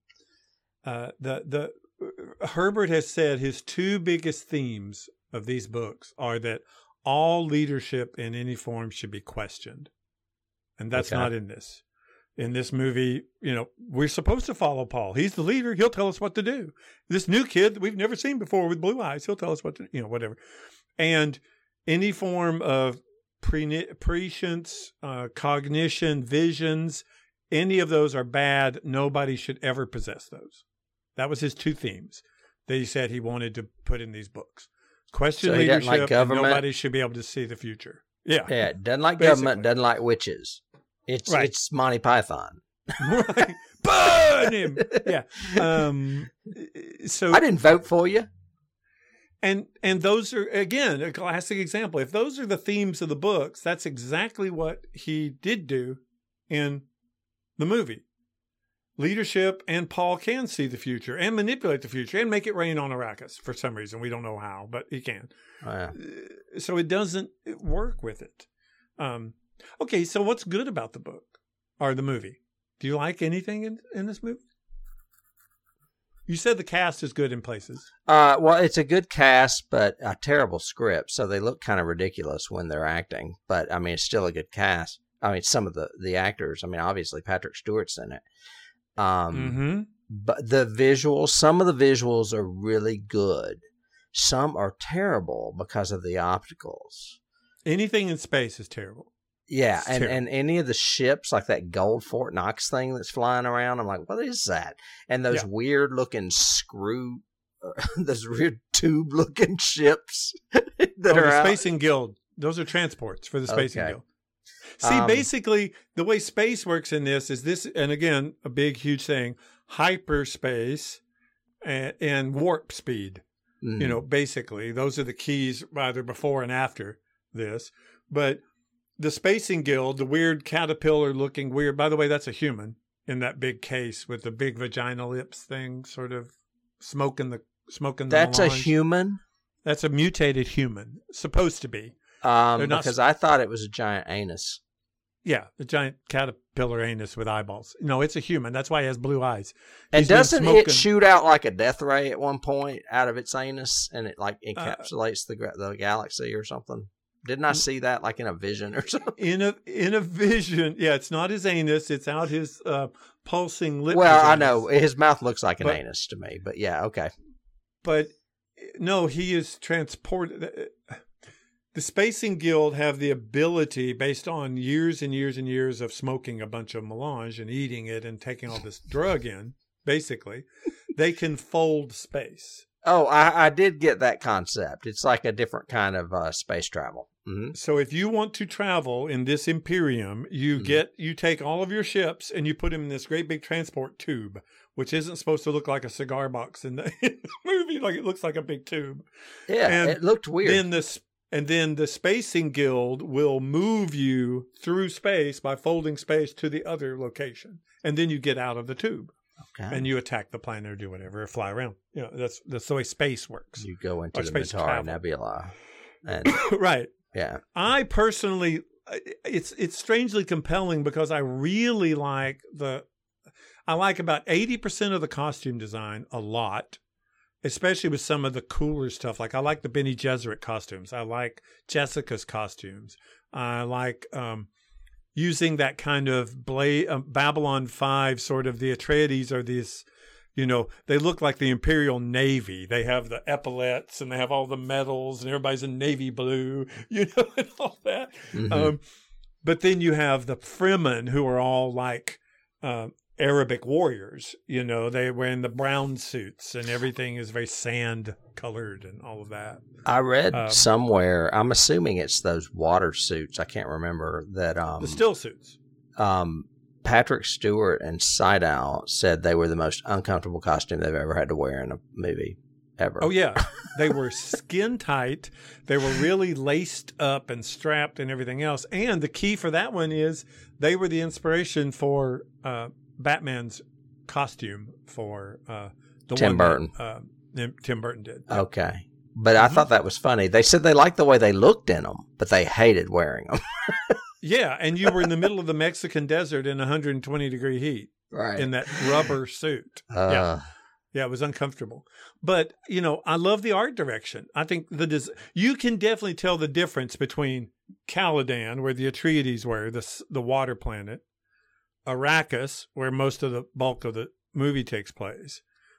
S2: Herbert has said his two biggest themes of these books are that all leadership in any form should be questioned, and that's not in this. In this movie, we're supposed to follow Paul. He's the leader. He'll tell us what to do. This new kid that we've never seen before with blue eyes, he'll tell us what to, whatever. And any form of prescience, cognition, visions, any of those are bad. Nobody should ever possess those. That was his two themes that he said he wanted to put in these books. Question leadership, like government. And nobody should be able to see the future. Yeah.
S1: Yeah, doesn't like government, doesn't like witches. It's Monty Python.
S2: Right. Burn him! Yeah. So
S1: I didn't vote for you.
S2: And those are, again, a classic example. If those are the themes of the books, that's exactly what he did do in the movie. Leadership, and Paul can see the future and manipulate the future and make it rain on Arrakis for some reason. We don't know how, but he can.
S1: Oh, yeah.
S2: So it doesn't work with it. Okay, so what's good about the book or the movie? Do you like anything in this movie? You said the cast is good in places.
S1: Well, it's a good cast, but a terrible script, so they look kind of ridiculous when they're acting. But, I mean, it's still a good cast. I mean, some of the actors, I mean, obviously Patrick Stewart's in it. But the visuals, some of the visuals are really good. Some are terrible because of the opticals.
S2: Anything in space is terrible.
S1: Yeah, and any of the ships, like that gold Fort Knox thing that's flying around, I'm like, what is that? And those weird looking those weird tube looking ships that are
S2: the Spacing Guild. Those are transports for the Spacing Guild. See, basically, the way space works in this is this, and again, a big, huge thing, hyperspace and warp speed. Mm-hmm. Basically, those are the keys either before and after this. But the Spacing Guild, the weird caterpillar-looking weird, by the way, that's a human in that big case with the big vagina lips thing, sort of smoking the
S1: That's
S2: melange.
S1: A human?
S2: That's a mutated human, supposed to be.
S1: Because I thought it was a giant anus.
S2: Yeah, the giant caterpillar anus with eyeballs. No, it's a human. That's why he has blue eyes.
S1: And doesn't it shoot out like a death ray at one point out of its anus, and it like encapsulates the galaxy or something? Didn't I see that like in a vision or something? In
S2: a vision, yeah. It's not his anus; it's out his pulsing lip.
S1: Well, I know his mouth looks like an anus to me, but yeah, okay.
S2: But no, he is transported. The Spacing Guild have the ability, based on years and years and years of smoking a bunch of melange and eating it and taking all this drug in, basically, they can fold space.
S1: Oh, I did get that concept. It's like a different kind of space travel. Mm-hmm.
S2: So if you want to travel in this Imperium, you take all of your ships and you put them in this great big transport tube, which isn't supposed to look like a cigar box in the movie. Like it looks like a big tube.
S1: Yeah, and it looked weird.
S2: Then the Spacing Guild will move you through space by folding space to the other location. And then you get out of the tube. Okay. And you attack the planet or do whatever, or fly around. That's the way space works.
S1: You go into the Mutara Nebula. And,
S2: right.
S1: Yeah.
S2: I personally, it's strangely compelling because I really like I like about 80% of the costume design a lot, especially with some of the cooler stuff. Like I like the Bene Gesserit costumes. I like Jessica's costumes. I like using that kind of Babylon 5 sort of, the Atreides are these, you know, they look like the Imperial Navy. They have the epaulets and they have all the medals and everybody's in navy blue, you know, and all that.
S1: Mm-hmm.
S2: But then you have the Fremen who are all like Arabic warriors, you know, they were in the brown suits and everything is very sand colored and all of that.
S1: I read somewhere, I'm assuming it's those water suits, I can't remember, that
S2: the still suits.
S1: Patrick Stewart and Sydal said they were the most uncomfortable costume they've ever had to wear in a movie ever.
S2: Oh, yeah. They were skin tight. They were really laced up and strapped and everything else. And the key for that one is they were the inspiration for Batman's costume for the
S1: Tim Burton.
S2: Tim Burton did.
S1: Okay. But I thought that was funny. They said they liked the way they looked in them, but they hated wearing them.
S2: Yeah, and you were in the middle of the Mexican desert in 120-degree heat,
S1: right?
S2: In that rubber suit. Yeah, it was uncomfortable. But you know, I love the art direction. I think you can definitely tell the difference between Caladan, where the Atreides were, the water planet, Arrakis, where most of the bulk of the movie takes place.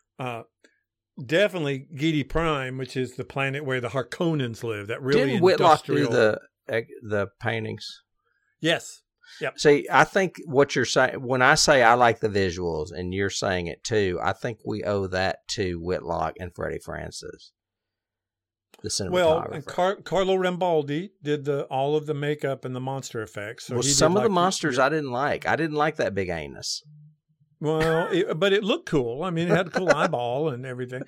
S2: Definitely Giedi Prime, which is the planet where the Harkonnens live. That really
S1: Didn't Whitlock
S2: industrial.
S1: do the paintings?
S2: Yes. Yep.
S1: See, I think what you're saying, when I say I like the visuals and you're saying it too, I think we owe that to Whitlock and Freddie Francis, the cinematographer.
S2: Well, and Carlo Rambaldi did all of the makeup and the monster effects. So
S1: some of the monsters I didn't like. I didn't like that big anus.
S2: Well, but it looked cool. I mean, it had a cool eyeball and everything.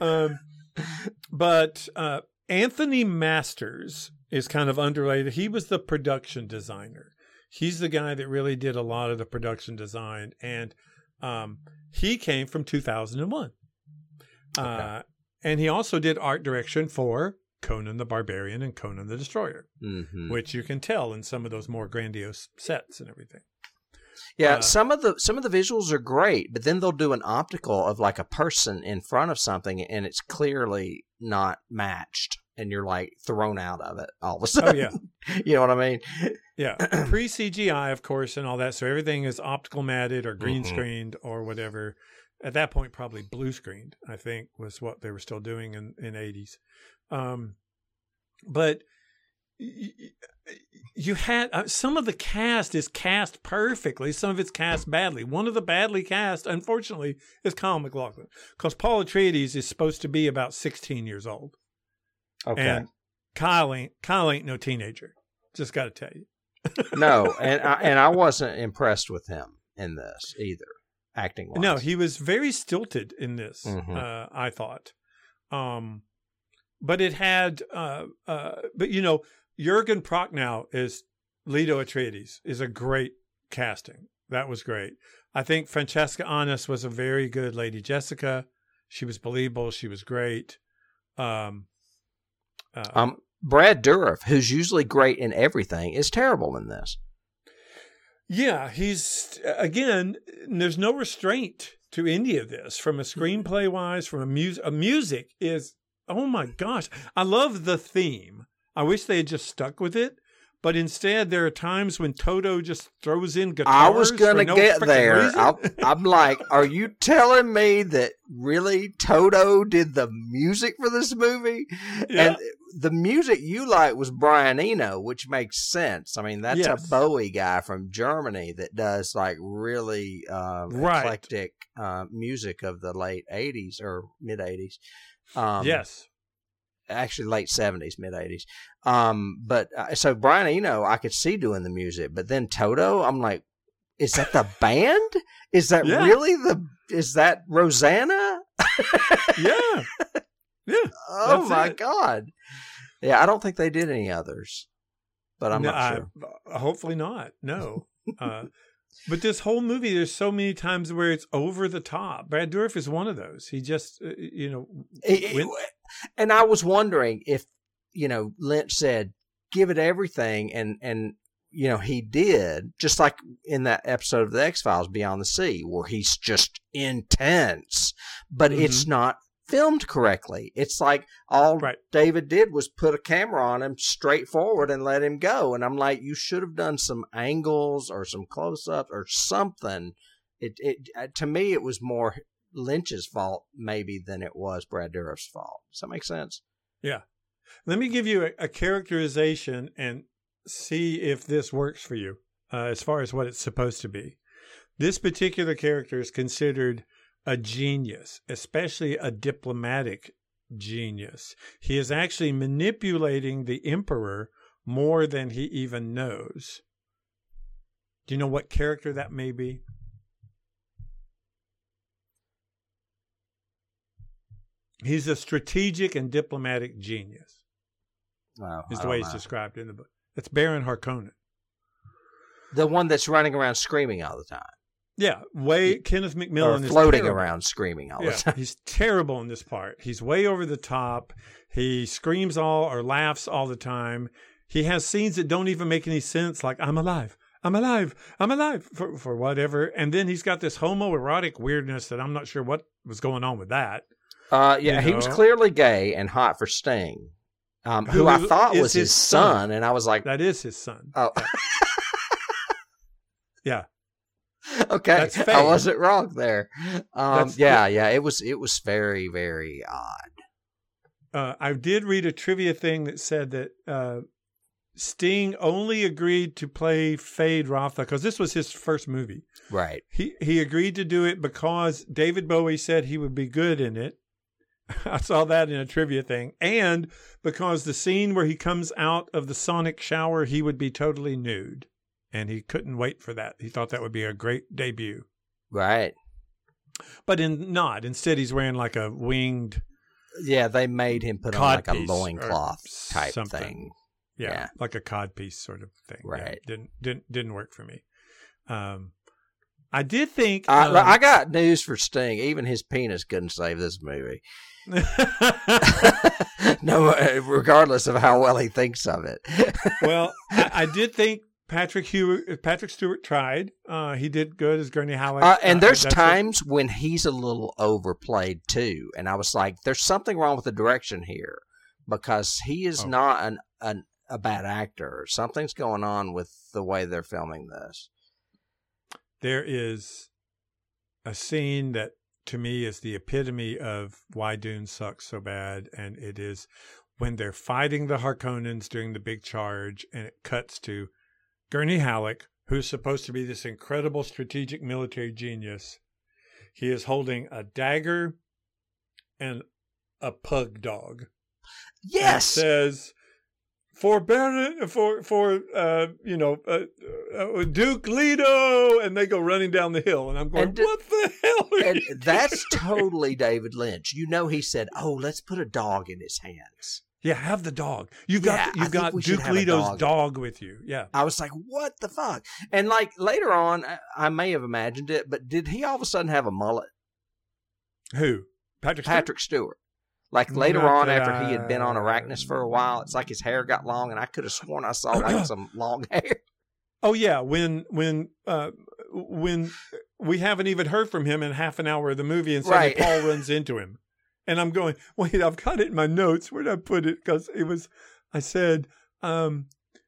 S2: But Anthony Masters is kind of underrated. He was the production designer. He's the guy that really did a lot of the production design. And he came from 2001. Okay. And he also did art direction for Conan the Barbarian and Conan the Destroyer, which you can tell in some of those more grandiose sets and everything.
S1: Yeah, some of the visuals are great, but then they'll do an optical of like a person in front of something, and it's clearly not matched, and you're like thrown out of it all of a sudden.
S2: Oh yeah,
S1: you know what I mean?
S2: Yeah, pre-CGI, of course, and all that. So everything is optical matted or green screened or whatever. At that point, probably blue screened, I think, was what they were still doing in 80s. But you had some of the cast is cast perfectly. Some of it's cast badly. One of the badly cast, unfortunately, is Kyle MacLachlan, because Paul Atreides is supposed to be about 16 years old.
S1: Okay,
S2: and Kyle ain't no teenager. Just got to tell you.
S1: No, and I wasn't impressed with him in this either, acting wise.
S2: No, he was very stilted in this. I thought, but it had, but you know. Jürgen Prochnow is Leto Atreides is a great casting. That was great. I think Francesca Annis was a very good Lady Jessica. She was believable. She was great.
S1: Brad Dourif, who's usually great in everything, is terrible in this.
S2: Yeah, he's, again, there's no restraint to any of this from a screenplay wise, from a music is, oh my gosh. I love the theme. I wish they had just stuck with it, but instead there are times when Toto just throws in guitars.
S1: I was going to get there. I'm like, are you telling me that really Toto did the music for this movie? Yeah. And the music you like was Brian Eno, which makes sense. I mean, that's a Bowie guy from Germany that does like really eclectic music of the late 80s or mid 80s.
S2: Yes.
S1: Actually, late 70s, mid 80s. So Brian Eno, I could see doing the music, but then Toto, I'm like, is that the band? Is that really is that Rosanna?
S2: Yeah.
S1: Oh my God. Yeah, I don't think they did any others, but I'm not sure.
S2: Hopefully not. No. But this whole movie, there's so many times where it's over the top. Brad Dourif is one of those. He just,
S1: and I was wondering if, Lynch said, give it everything and he did, just like in that episode of The X-Files, Beyond the Sea, where he's just intense, but it's not filmed correctly. It's like all David did was put a camera on him straight forward and let him go. And I'm like, you should have done some angles or some close-ups or something. To me, it was more Lynch's fault maybe than it was Brad Dourif's fault. Does that make sense?
S2: Yeah. Let me give you a characterization and see if this works for you as far as what it's supposed to be. This particular character is considered a genius, especially a diplomatic genius. He is actually manipulating the emperor more than he even knows. Do you know what character that may be? He's a strategic and diplomatic genius.
S1: Wow,
S2: is the way he's described in the book. It's Baron Harkonnen.
S1: The one that's running around screaming all the time.
S2: Yeah, Kenneth McMillan is
S1: floating around screaming all the time.
S2: He's terrible in this part. He's way over the top. He screams or laughs all the time. He has scenes that don't even make any sense, like, I'm alive, I'm alive, I'm alive, for whatever. And then he's got this homoerotic weirdness that I'm not sure what was going on with that.
S1: He was clearly gay and hot for Sting, who I thought was his son, and I was like...
S2: That is his son.
S1: Oh.
S2: Yeah.
S1: Okay, I wasn't wrong there. It was very, very odd.
S2: I did read a trivia thing that said that Sting only agreed to play Fade Rotha because this was his first movie.
S1: Right.
S2: He agreed to do it because David Bowie said he would be good in it. I saw that in a trivia thing. And because the scene where he comes out of the sonic shower, he would be totally nude. And he couldn't wait for that. He thought that would be a great debut.
S1: Right.
S2: But instead he's wearing like a winged...
S1: Yeah, they made him put on like a loincloth type thing.
S2: Yeah, like a codpiece sort of thing.
S1: Right.
S2: Yeah, didn't work for me. I did think...
S1: I got news for Sting. Even his penis couldn't save this movie. No, regardless of how well he thinks of it.
S2: Well, I did think Patrick Stewart tried. He did good as Gurney Halleck.
S1: And there's times when he's a little overplayed too. And I was like, there's something wrong with the direction here because he is not a bad actor. Something's going on with the way they're filming this.
S2: There is a scene that to me is the epitome of why Dune sucks so bad. And it is when they're fighting the Harkonnens during the big charge and it cuts to Gurney Halleck, who's supposed to be this incredible strategic military genius. He is holding a dagger and a pug dog.
S1: Yes.
S2: And it says, for Duke Leto, and they go running down the hill, and I'm going, what the hell are you
S1: that's totally David Lynch. He said, let's put a dog in his hands.
S2: Yeah, have the dog. You've got Duke Leto's dog with you. Yeah.
S1: I was like, what the fuck? And like later on, I may have imagined it, but did he all of a sudden have a mullet?
S2: Who?
S1: Patrick Stewart. Like later on, after he had been on Arrakis for a while, it's like his hair got long, and I could have sworn I saw like some long hair.
S2: Oh yeah, when we haven't even heard from him in half an hour of the movie, and suddenly Paul runs into him. And I'm going, wait, I've got it in my notes. Where did I put it? Because I said, and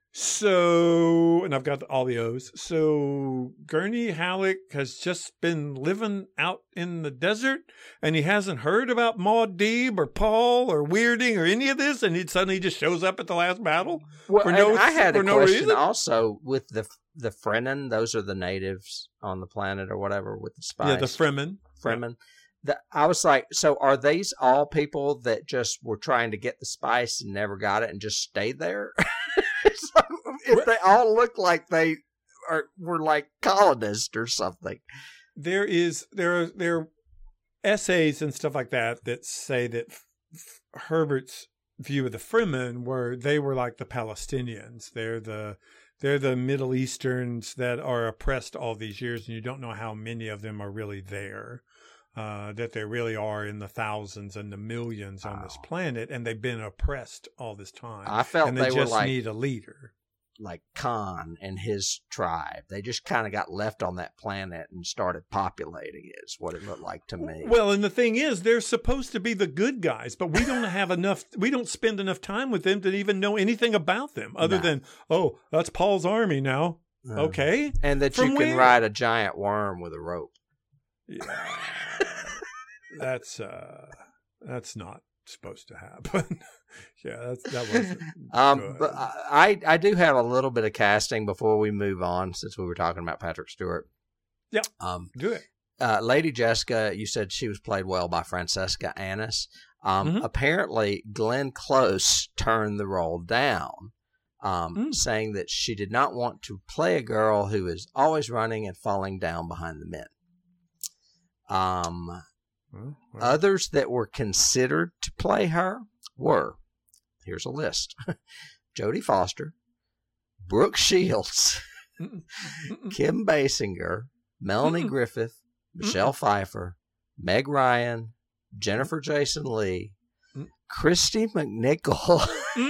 S2: I've got all the O's. So Gurney Halleck has just been living out in the desert and he hasn't heard about Muad'Dib or Paul or Weirding or any of this. And he suddenly just shows up at the last battle.
S1: Well, I had a question also with the Fremen. Those are the natives on the planet or whatever with the spice.
S2: Yeah, the Fremen.
S1: Fremen. I was like, so are these all people that just were trying to get the spice and never got it and just stayed there? So if they all look like they were like colonists or something.
S2: There are essays and stuff like that say that Herbert's view of the Fremen they were like the Palestinians. They're the Middle Easterns that are oppressed all these years, and you don't know how many of them are really there. That there really are in the thousands and the millions on this planet, and they've been oppressed all this time.
S1: I felt
S2: and
S1: they
S2: just
S1: were like
S2: need a leader.
S1: like Khan and his tribe. They just kind of got left on that planet and started populating it, is what it looked like to me.
S2: Well, and the thing is, they're supposed to be the good guys, but we don't have enough, we don't spend enough time with them to even know anything about them other than, oh, that's Paul's army now. Okay.
S1: And that
S2: From
S1: you can
S2: where?
S1: ride a giant worm with a rope.
S2: Yeah. That's not supposed to happen. Yeah, that wasn't good.
S1: But I do have a little bit of casting before we move on, since we were talking about Patrick Stewart.
S2: Yeah, do it.
S1: Lady Jessica, you said she was played well by Francesca Annis. Apparently, Glenn Close turned the role down, saying that she did not want to play a girl who is always running and falling down behind the men. Others that were considered to play her were, here's a list: Jodie Foster, Brooke Shields, Kim Basinger, Melanie Griffith, Michelle Pfeiffer, Meg Ryan, Jennifer Jason Leigh, Christy McNichol,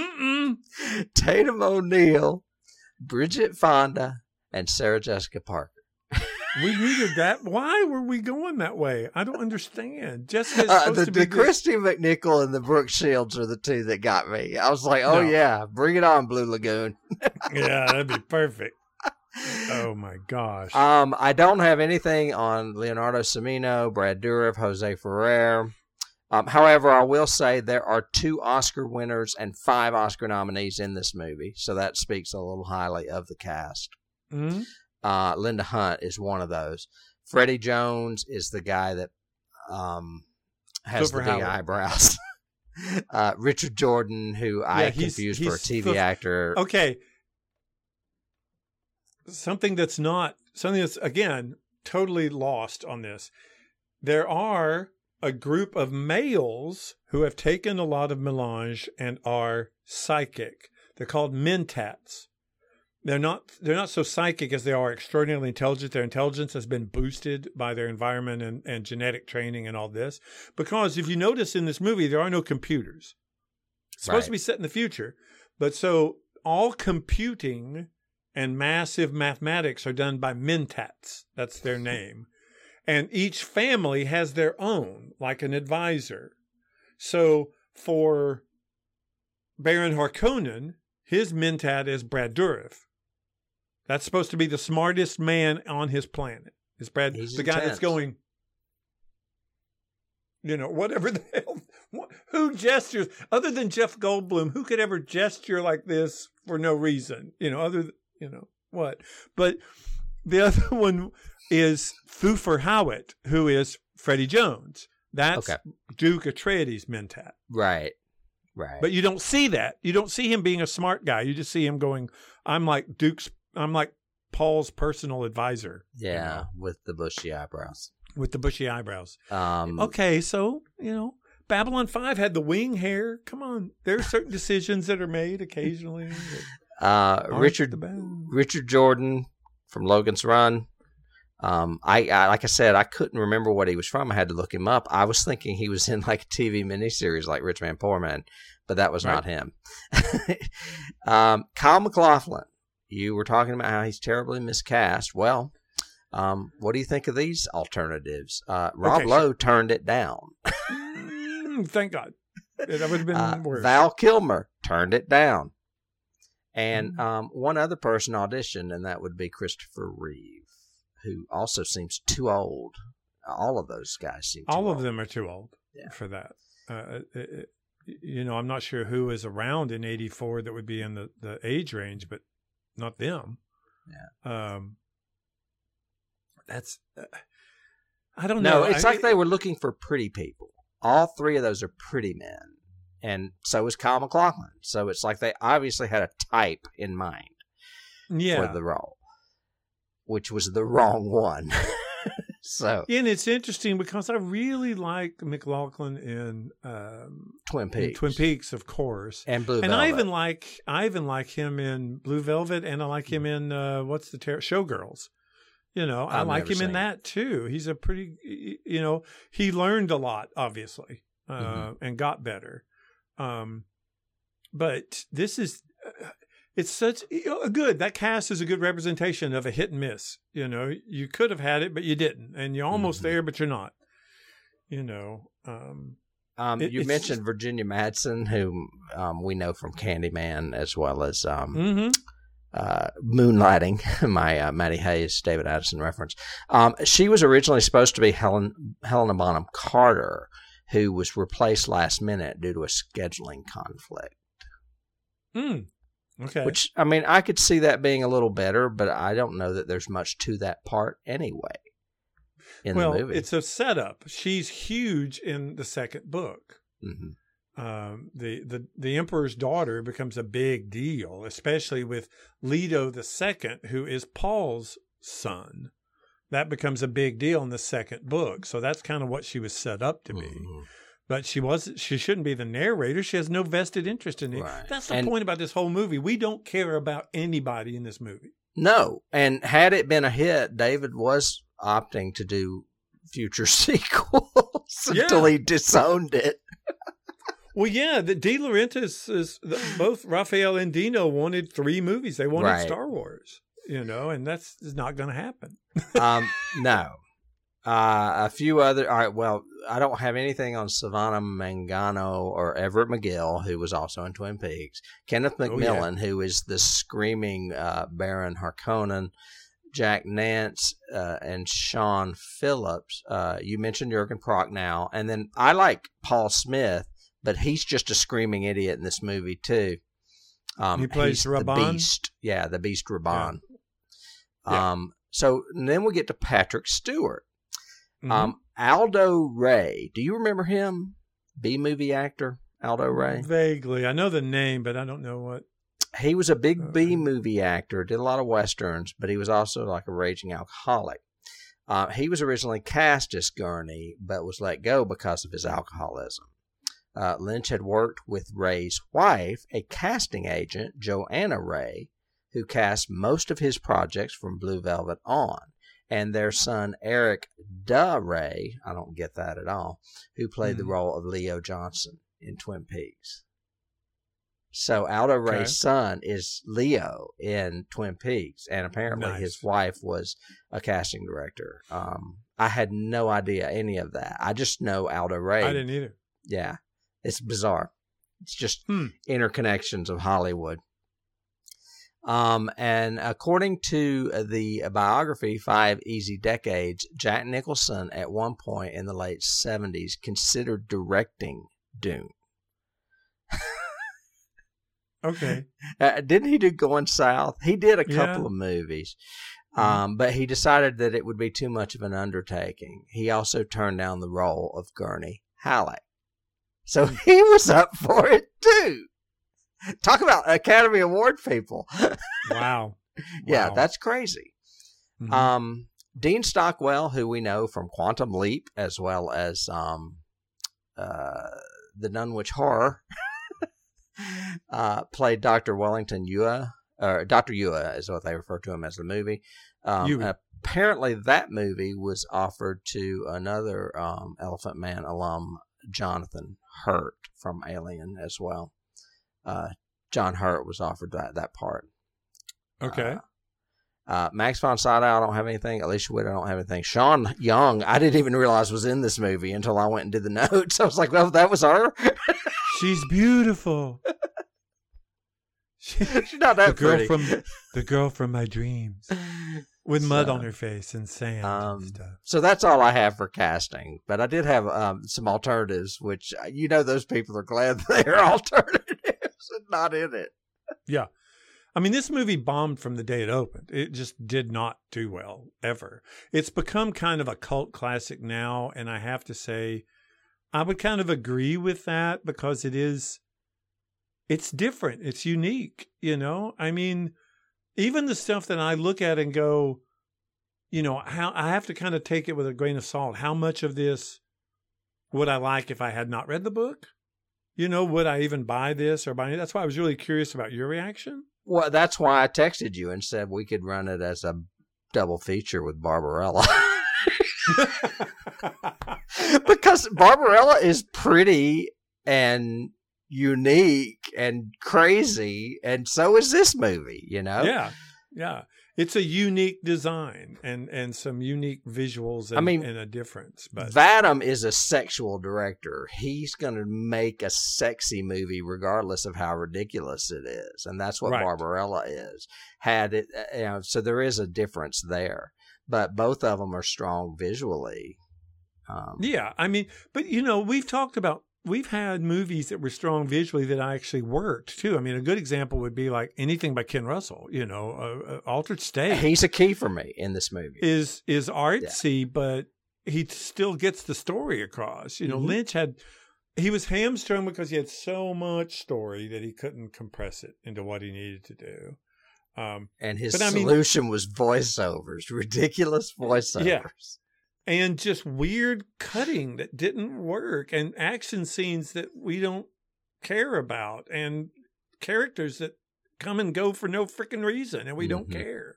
S1: Tatum O'Neal, Bridget Fonda, and Sarah Jessica Parker.
S2: We needed that. Why were we going that way? I don't understand. Jessica's supposed to be
S1: the Christy McNichol and the Brooke Shields are the two that got me. I was like, oh, yeah, bring it on, Blue Lagoon.
S2: Yeah, that'd be perfect. Oh, my gosh.
S1: I don't have anything on Leonardo Cimino, Brad Dourif, Jose Ferrer. However, I will say there are 2 Oscar winners and 5 Oscar nominees in this movie, so that speaks a little highly of the cast. Linda Hunt is one of those. Freddie Jones is the guy that has the big eyebrows. Richard Jordan, who I confused for a TV actor.
S2: Okay. Something that's again, totally lost on this. There are a group of males who have taken a lot of melange and are psychic. They're called mentats. They're not so psychic as they are extraordinarily intelligent. Their intelligence has been boosted by their environment and genetic training and all this. Because if you notice in this movie, there are no computers. It's supposed to be set in the future. But so all computing and massive mathematics are done by mentats. That's their name. And each family has their own, like an advisor. So for Baron Harkonnen, his mentat is Brad Dourif. That's supposed to be the smartest man on his planet. Is Brad the guy that's going, whatever the hell, who gestures, other than Jeff Goldblum, who could ever gesture like this for no reason? What? But the other one is Thufir Hawat, who is Freddie Jones. That's Duke Atreides' mentat.
S1: Right.
S2: But you don't see that. You don't see him being a smart guy. You just see him going, I'm like Paul's personal advisor.
S1: Yeah, with the bushy eyebrows.
S2: Okay, so, Babylon 5 had the wing hair. Come on. There are certain decisions that are made occasionally.
S1: Richard Jordan from Logan's Run. Like I said, I couldn't remember what he was from. I had to look him up. I was thinking he was in like a TV miniseries like Rich Man, Poor Man, but that was not him. Kyle MacLachlan, you were talking about how he's terribly miscast. Well, what do you think of these alternatives? Rob Lowe turned it down.
S2: Thank God. That would have been worse.
S1: Val Kilmer turned it down. And one other person auditioned, and that would be Christopher Reeve, who also seems too old. All of those guys seem too old.
S2: All of them are too old for that. I'm not sure who is around in 84 that would be in the age range, but not them. Yeah. That's, I don't know.
S1: No, it's like they were looking for pretty people. All 3 of those are pretty men. And so is Kyle MacLachlan. So it's like they obviously had a type in mind for the role, which was the wrong one. And
S2: it's interesting because I really like MacLachlan in
S1: Twin Peaks.
S2: In Twin Peaks, of course,
S1: and Blue Velvet.
S2: I even like him in Blue Velvet, and I like him in Showgirls. I like him in that too. He's a pretty, he learned a lot, obviously, and got better. But this is, it's such good. That cast is a good representation of a hit and miss. You know, you could have had it, but you didn't, and you're almost there, but you're not. You know,
S1: you mentioned Virginia Madsen, who we know from Candyman, as well as Moonlighting, my Matty Hayes, David Addison reference. She was originally supposed to be Helena Bonham Carter, who was replaced last minute due to a scheduling conflict.
S2: Okay.
S1: Which, I mean, I could see that being a little better, but I don't know that there's much to that part anyway. In the movie.
S2: It's a setup. She's huge in the second book. The Emperor's daughter becomes a big deal, especially with Leto II, who is Paul's son. That becomes a big deal in the second book. So that's kind of what she was set up to be. But she shouldn't be the narrator. She has no vested interest in it. Right. That's the point about this whole movie. We don't care about anybody in this movie.
S1: No. And had it been a hit, David was opting to do future sequels until he disowned it.
S2: Well, yeah, the De Laurentiis both Raphael and Dino wanted 3 movies. They wanted Star Wars, you know, and that's not going to happen.
S1: No. A few other. All right. Well, I don't have anything on Savannah Mangano or Everett McGill, who was also in Twin Peaks. Kenneth McMillan, who is the screaming Baron Harkonnen. Jack Nance and Sean Phillips. You mentioned Jurgen Prochnow. And then I like Paul Smith, but he's just a screaming idiot in this movie, too.
S2: He plays Raban?
S1: The Beast. Yeah, the Beast Raban. Yeah. So then we get to Patrick Stewart. Aldo Ray. Do you remember him? B-movie actor, Aldo Ray?
S2: Vaguely. I know the name, but I don't know what.
S1: He was a big B-movie actor, did a lot of Westerns, but he was also like a raging alcoholic. He was originally cast as Gurney, but was let go because of his alcoholism. Lynch had worked with Ray's wife, a casting agent, Joanna Ray, who cast most of his projects from Blue Velvet on, and their son, Eric Da Ray, I don't get that at all, who played the role of Leo Johnson in Twin Peaks. So Aldo Ray's son is Leo in Twin Peaks, and apparently his wife was a casting director. I had no idea any of that. I just know Aldo Ray.
S2: I didn't either.
S1: Yeah, it's bizarre. It's just interconnections of Hollywood. And according to the biography, 5 Easy Decades, Jack Nicholson at one point in the late 70s considered directing Dune.
S2: Okay.
S1: Didn't he do Going South? He did a couple of movies, but he decided that it would be too much of an undertaking. He also turned down the role of Gurney Halleck. So he was up for it too. Talk about Academy Award people.
S2: Wow.
S1: Yeah, that's crazy. Dean Stockwell, who we know from Quantum Leap, as well as The Dunwich Horror, played Dr. Wellington Yua, or Dr. Yua is what they refer to him as the movie. Apparently that movie was offered to another Elephant Man alum, Jonathan Hurt from Alien as well. John Hurt was offered that part.
S2: Okay.
S1: Max von Sydow, I don't have anything. Alicia Witt, I don't have anything. Sean Young, I didn't even realize was in this movie until I went and did the notes. I was like, well, that was her?
S2: She's beautiful.
S1: She's not that pretty.
S2: The girl from my dreams. With mud on her face and sand and stuff.
S1: So that's all I have for casting. But I did have some alternatives, which, those people are glad they're alternatives and not in it.
S2: Yeah. I mean, this movie bombed from the day it opened. It just did not do well, ever. It's become kind of a cult classic now, and I have to say, I would kind of agree with that because it's different. It's unique, I mean, even the stuff that I look at and go, how I have to kind of take it with a grain of salt. How much of this would I like if I had not read the book? Would I even buy this or buy it? That's why I was really curious about your reaction. Well,
S1: that's why I texted you and said we could run it as a double feature with Barbarella. Because Barbarella is pretty and, unique and crazy, and so is this movie, you know?
S2: Yeah. It's a unique design and some unique visuals and, and a difference. But
S1: Vadim is a sexual director. He's going to make a sexy movie regardless of how ridiculous it is. And that's what Barbarella is. So there is a difference there. But both of them are strong visually.
S2: But we've had movies that were strong visually that actually worked too. I mean, a good example would be like anything by Ken Russell, Altered State.
S1: He's a key for me in this movie.
S2: Is artsy, but he still gets the story across. Lynch he was hamstrung because he had so much story that he couldn't compress it into what he needed to do.
S1: And his solution was voiceovers, ridiculous voiceovers.
S2: Yeah. And just weird cutting that didn't work, and action scenes that we don't care about, and characters that come and go for no freaking reason, and we don't care.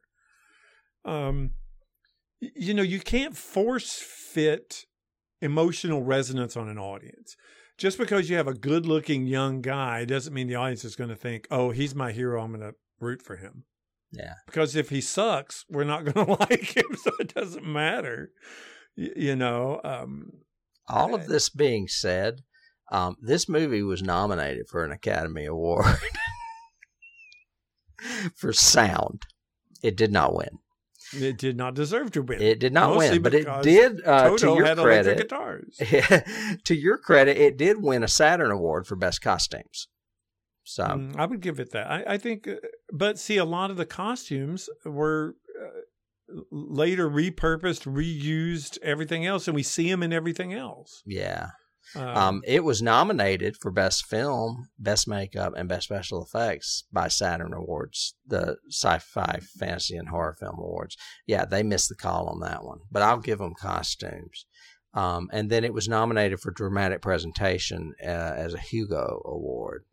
S2: You can't force fit emotional resonance on an audience. Just because you have a good-looking young guy doesn't mean the audience is going to think, oh, he's my hero, I'm going to root for him.
S1: Yeah.
S2: Because if he sucks, we're not going to like him, so it doesn't matter.
S1: All of this being said, this movie was nominated for an Academy Award for sound. It did not win.
S2: It did not deserve to win.
S1: It did not win, but it did.
S2: Toto
S1: to
S2: had
S1: your credit,
S2: electric guitars.
S1: To your credit, it did win a Saturn Award for best costumes. So
S2: I would give it that. I think, but see, a lot of the costumes were later repurposed, reused, everything else, and we see them in everything else.
S1: Yeah. It was nominated for Best Film, Best Makeup, and Best Special Effects by Saturn Awards, the Sci-Fi, Fantasy, and Horror Film Awards. Yeah, they missed the call on that one, but I'll give them costumes. And then it was nominated for Dramatic Presentation as a Hugo Award.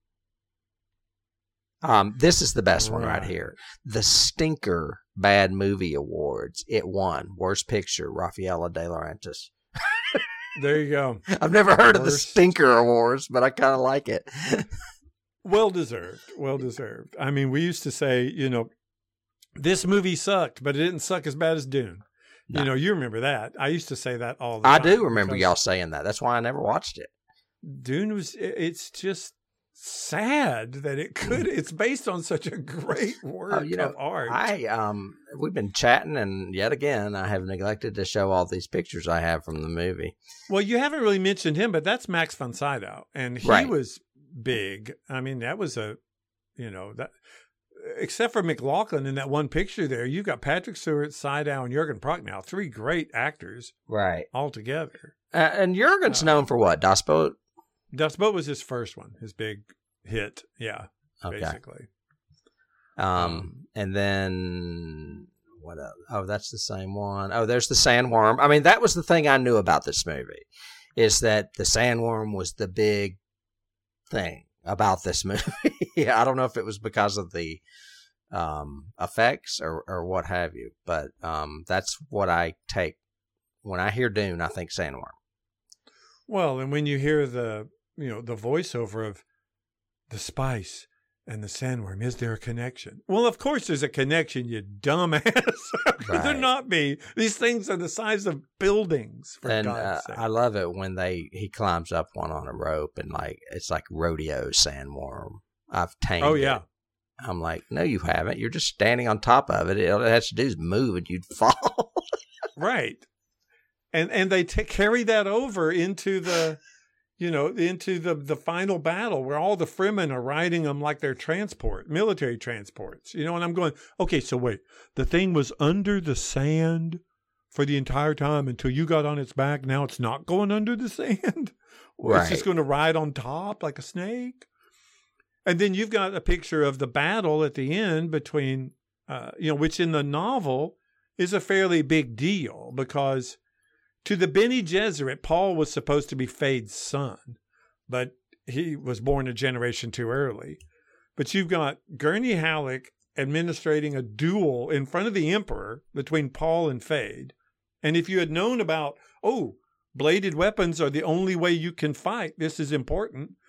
S1: This is the best one right here. The Stinker Bad Movie Awards. It won Worst Picture, Rafaela de Laurentiis.
S2: There you go.
S1: I've never heard of the Stinker Awards, but I kind of like it.
S2: Well deserved. Well deserved. I mean, we used to say, this movie sucked, but it didn't suck as bad as Dune. No. You remember that. I used to say that all the time.
S1: I do remember y'all saying that. That's why I never watched it.
S2: Dune it's just sad that it's based on such a great work of art.
S1: We've been chatting, and yet again I have neglected to show all these pictures I have from the movie.
S2: Well, you haven't really mentioned him, but that's Max von Sydow, and he was big. I mean, that was except for McLaughlin in that one picture there, you've got Patrick Stewart, Sydow, and Jürgen Prochnow, three great actors all together.
S1: And Jürgen's known for what? Das Boot?
S2: Das Boot was his first one, his big hit. Yeah, basically.
S1: And then what else? Oh, that's the same one. Oh, there's the Sandworm. I mean, that was the thing I knew about this movie, is that the Sandworm was the big thing about this movie. I don't know if it was because of the effects or what have you, but that's what I take. When I hear Dune, I think Sandworm.
S2: Well, and when you hear the voiceover of the spice and the sandworm, is there a connection? Well, of course there's a connection, you dumbass. Could there not be? These things are the size of buildings, for God's sake.
S1: I love it when he climbs up one on a rope, and it's like rodeo sandworm. I've tamed it. I'm like, no, you haven't. You're just standing on top of it. All it has to do is move and you'd fall.
S2: Right. And they carry that over into the final battle where all the Fremen are riding them like they're military transports, and I'm going, okay, so wait, the thing was under the sand for the entire time until you got on its back. Now it's not going under the sand. It's just going to ride on top like a snake. And then you've got a picture of the battle at the end between, which in the novel is a fairly big deal, because to the Bene Gesserit, Paul was supposed to be Fade's son, but he was born a generation too early. But you've got Gurney Halleck administrating a duel in front of the Emperor between Paul and Fade. And if you had known about, bladed weapons are the only way you can fight, this is important,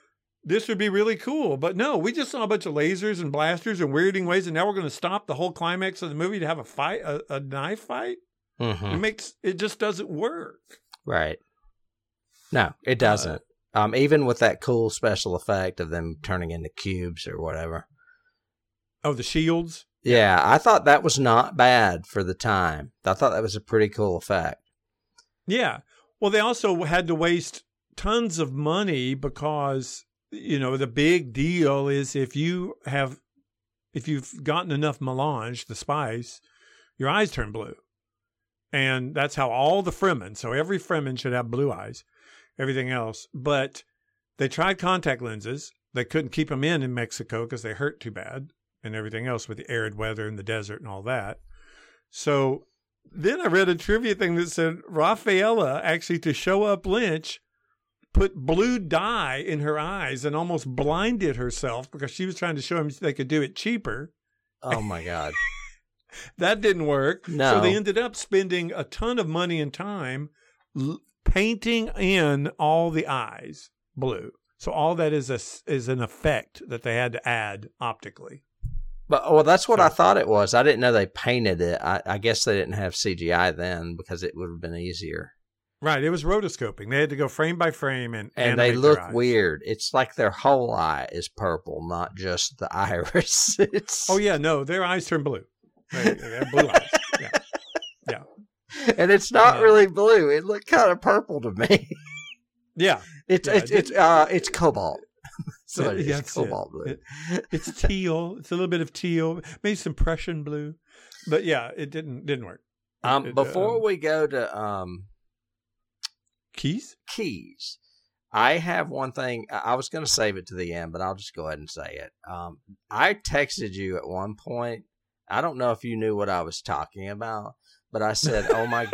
S2: this would be really cool. But no, we just saw a bunch of lasers and blasters and weirding ways, and now we're going to stop the whole climax of the movie to have a fight, a knife fight.
S1: Mm-hmm.
S2: It just doesn't work.
S1: Right. No, it doesn't. Even with that cool special effect of them turning into cubes or whatever.
S2: Oh, the shields?
S1: Yeah, I thought that was not bad for the time. I thought that was a pretty cool effect.
S2: Yeah. Well, they also had to waste tons of money because, the big deal is if you've gotten enough melange, the spice, your eyes turn blue. And that's how all the Fremen, so every Fremen should have blue eyes, everything else. But they tried contact lenses. They couldn't keep them in Mexico because they hurt too bad and everything else with the arid weather and the desert and all that. So then I read a trivia thing that said Rafaela, actually, to show up Lynch, put blue dye in her eyes and almost blinded herself because she was trying to show him they could do it cheaper.
S1: Oh, my God.
S2: That didn't work.
S1: No.
S2: So they ended up spending a ton of money and time painting in all the eyes blue. So all that is an effect that they had to add optically.
S1: But that's what I thought it was. I didn't know they painted it. I guess they didn't have CGI then because it would have been easier.
S2: Right. It was rotoscoping. They had to go frame by frame and
S1: they look weird. It's like their whole eye is purple, not just the iris.
S2: Oh yeah, no, their eyes turn blue. They have blue eyes. Yeah.
S1: And it's not really blue. It looked kind of purple to me.
S2: Yeah.
S1: It's cobalt. So it's cobalt blue.
S2: It's teal. It's a little bit of teal. Maybe some Prussian blue. But yeah, it didn't work.
S1: Before we go to
S2: Keys,
S1: I have one thing. I was going to save it to the end, but I'll just go ahead and say it. I texted you at one point. I don't know if you knew what I was talking about, but I said, "Oh my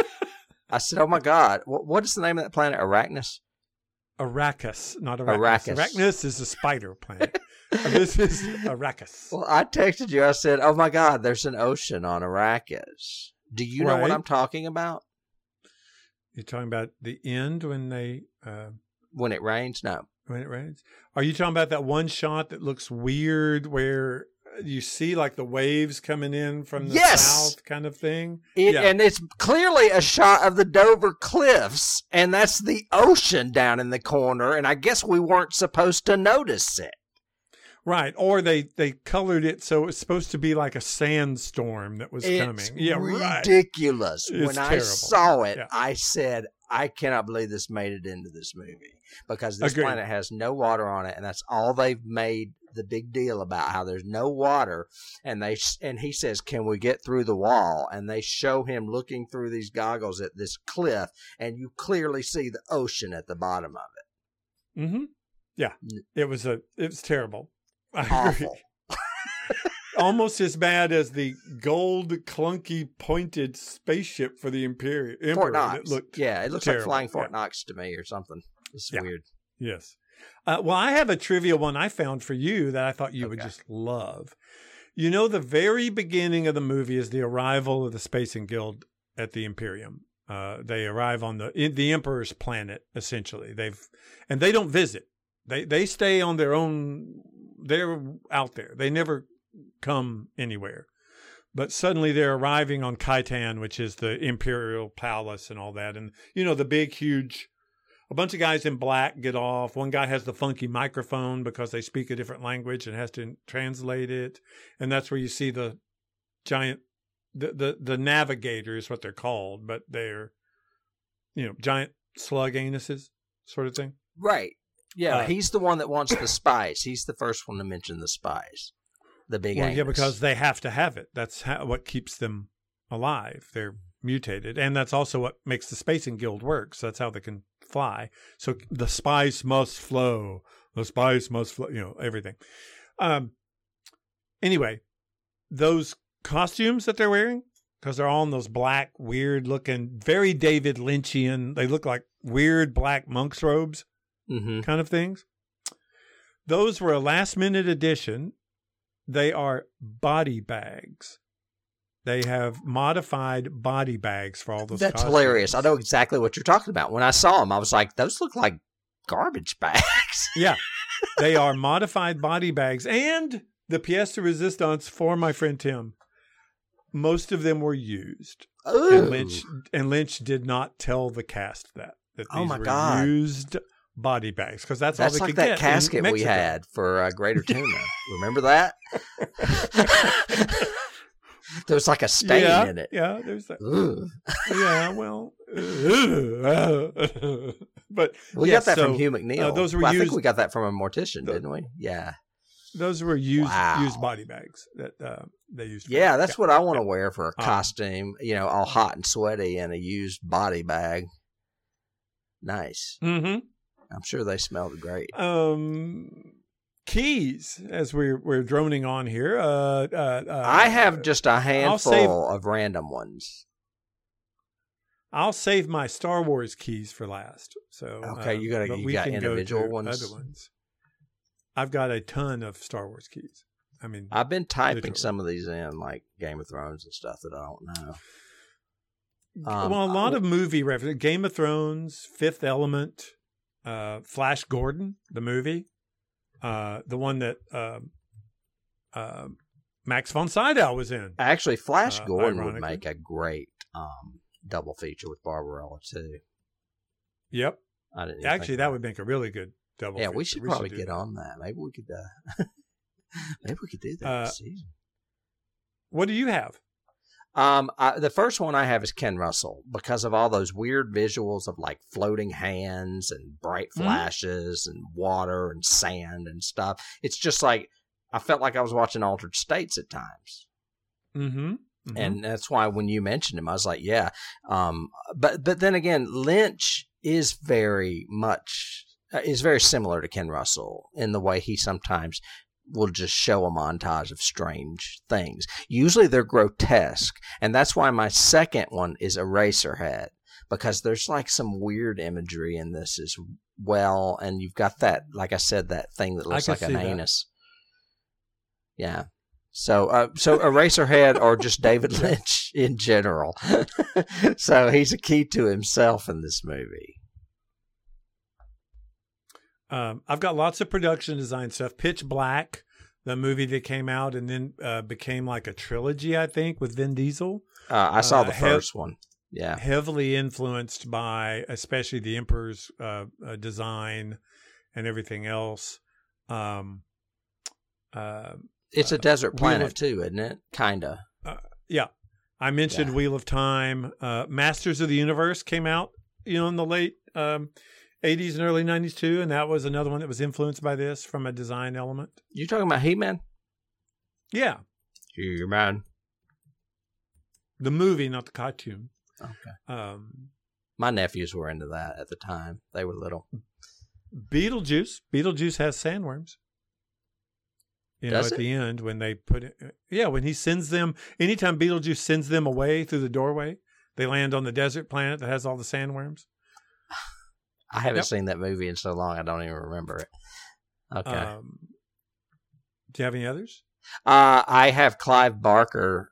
S1: God, what is the name of that planet? Arrakis."
S2: Arrakis, not Arrakis. Arrakis is a spider planet. This is Arrakis.
S1: Well, I texted you. I said, "Oh my God, there's an ocean on Arrakis." Do you know what I'm talking about?
S2: You're talking about the end when they
S1: when it rains? No.
S2: When it rains? Are you talking about that one shot that looks weird where you see like the waves coming in from the south kind of thing?
S1: And it's clearly a shot of the Dover Cliffs, and that's the ocean down in the corner, and I guess we weren't supposed to notice it.
S2: Right, or they colored it so it was supposed to be like a sandstorm that was coming. Yeah,
S1: ridiculous.
S2: Right.
S1: When I saw it, I said, I cannot believe this made it into this movie because this planet has no water on it, and that's all they've made the big deal about, how there's no water. And he says, "Can we get through the wall?" And they show him looking through these goggles at this cliff, and you clearly see the ocean at the bottom of it.
S2: Mm-hmm. Yeah, it was terrible.
S1: Awful.
S2: Almost as bad as the gold, clunky, pointed spaceship for the Emperor.
S1: Fort Knox. It looks
S2: terrible.
S1: like flying Fort Knox to me or something. It's weird.
S2: Yes. Well, I have a trivia one I found for you that I thought you would just love. You know, the very beginning of the movie is the arrival of the Spacing Guild at the Imperium. They arrive on the Emperor's planet, essentially. They don't visit. They stay on their own. They're out there. They never come anywhere. But suddenly they're arriving on Khitan, which is the Imperial Palace and all that. And, the big, huge, a bunch of guys in black get off. One guy has the funky microphone because they speak a different language and has to translate it. And that's where you see the giant, the navigator is what they're called, but they're, giant slug anuses sort of thing.
S1: Right. Yeah, he's the one that wants the spice. He's the first one to mention the spice. The big anus.
S2: Yeah, because they have to have it. That's what keeps them alive. They're mutated. And that's also what makes the Spacing Guild work. So that's how they can fly. So the spice must flow. The spice must flow, everything. Anyway, those costumes that they're wearing, because they're all in those black, weird looking, very David Lynchian. They look like weird black monk's robes.
S1: Mm-hmm.
S2: Kind of things. Those were a last-minute addition. They are body bags. They have modified body bags for all those
S1: That's
S2: costumes.
S1: Hilarious. I know exactly what you're talking about. When I saw them, I was like, those look like garbage bags.
S2: Yeah. They are modified body bags. And the pièce de résistance for my friend Tim, most of them were used. And Lynch did not tell the cast that these were used body bags, because that's all they could get.
S1: That's like that casket we had for Greater Tuna. Remember that? There was like a stain in it.
S2: Yeah, there's that. Yeah, well. But
S1: we got that from Hugh McNeil.
S2: Those were
S1: I think we got that from a mortician, didn't we? Yeah.
S2: Those were used body bags that they used.
S1: Yeah, that's what I want to wear for a costume, all hot and sweaty and a used body bag. Nice.
S2: Mm-hmm.
S1: I'm sure they smelled great.
S2: Keys, as we're droning on here.
S1: I have just a handful of random ones.
S2: I'll save my Star Wars keys for last. So
S1: okay, you got individual ones.
S2: Other ones. I've got a ton of Star Wars keys. I mean,
S1: I've been typing some of these in, like Game of Thrones and stuff that I don't know.
S2: Well, a lot of movie references: Game of Thrones, Fifth Element, Flash Gordon, the movie, the one that Max von Sydow was in.
S1: Actually, Flash Gordon would make a great double feature with Barbarella too.
S2: Yep.
S1: I didn't
S2: actually that would make a really good double.
S1: Yeah, we should probably get on that. Maybe we could. Maybe we could do that this season.
S2: What do you have?
S1: The first one I have is Ken Russell, because of all those weird visuals of like floating hands and bright flashes and water and sand and stuff. It's just like I felt like I was watching Altered States at times.
S2: Mm-hmm. Mm-hmm.
S1: And that's why when you mentioned him, I was like, yeah. But then again, Lynch is very similar to Ken Russell in the way he sometimes will just show a montage of strange things. Usually they're grotesque. And that's why my second one is Eraserhead, because there's like some weird imagery in this as well. And you've got that, like I said, that thing that looks like an anus. Yeah. So Eraserhead or just David Lynch in general. So he's a key to himself in this movie.
S2: I've got lots of production design stuff. Pitch Black, the movie that came out and then became like a trilogy, I think, with Vin Diesel.
S1: I saw the first one. Yeah.
S2: Heavily influenced by especially the Emperor's design and everything else.
S1: It's a desert planet too, isn't it? Kinda.
S2: Yeah. I mentioned Wheel of Time. Masters of the Universe came out, in the late 80s and early 90s too, and that was another one that was influenced by this from a design element.
S1: You talking about He-Man?
S2: Yeah.
S1: He-Man.
S2: The movie, not the cartoon.
S1: Okay. My nephews were into that at the time. They were little.
S2: Beetlejuice. Beetlejuice has sandworms. At the end when they put it, when he sends them, anytime Beetlejuice sends them away through the doorway, they land on the desert planet that has all the sandworms.
S1: I haven't seen that movie in so long, I don't even remember it. Okay.
S2: Do you have any others?
S1: I have Clive Barker.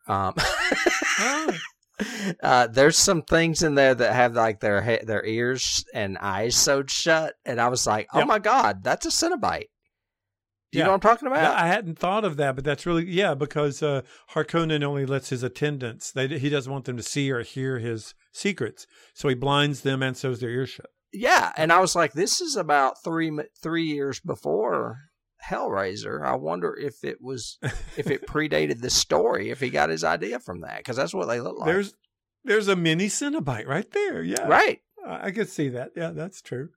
S1: There's some things in there that have like their ears and eyes sewed shut, and I was like, oh my God, that's a Cenobite. Do you know what I'm talking about?
S2: I hadn't thought of that, but that's really, because Harkonnen only lets his attendants, he doesn't want them to see or hear his secrets. So he blinds them and sews their ears shut.
S1: Yeah. And I was like, this is about 3 years before Hellraiser. I wonder if it predated the story, if he got his idea from that, because that's what they look like.
S2: There's a mini Cenobite right there. Yeah.
S1: Right.
S2: I could see that. Yeah, that's true.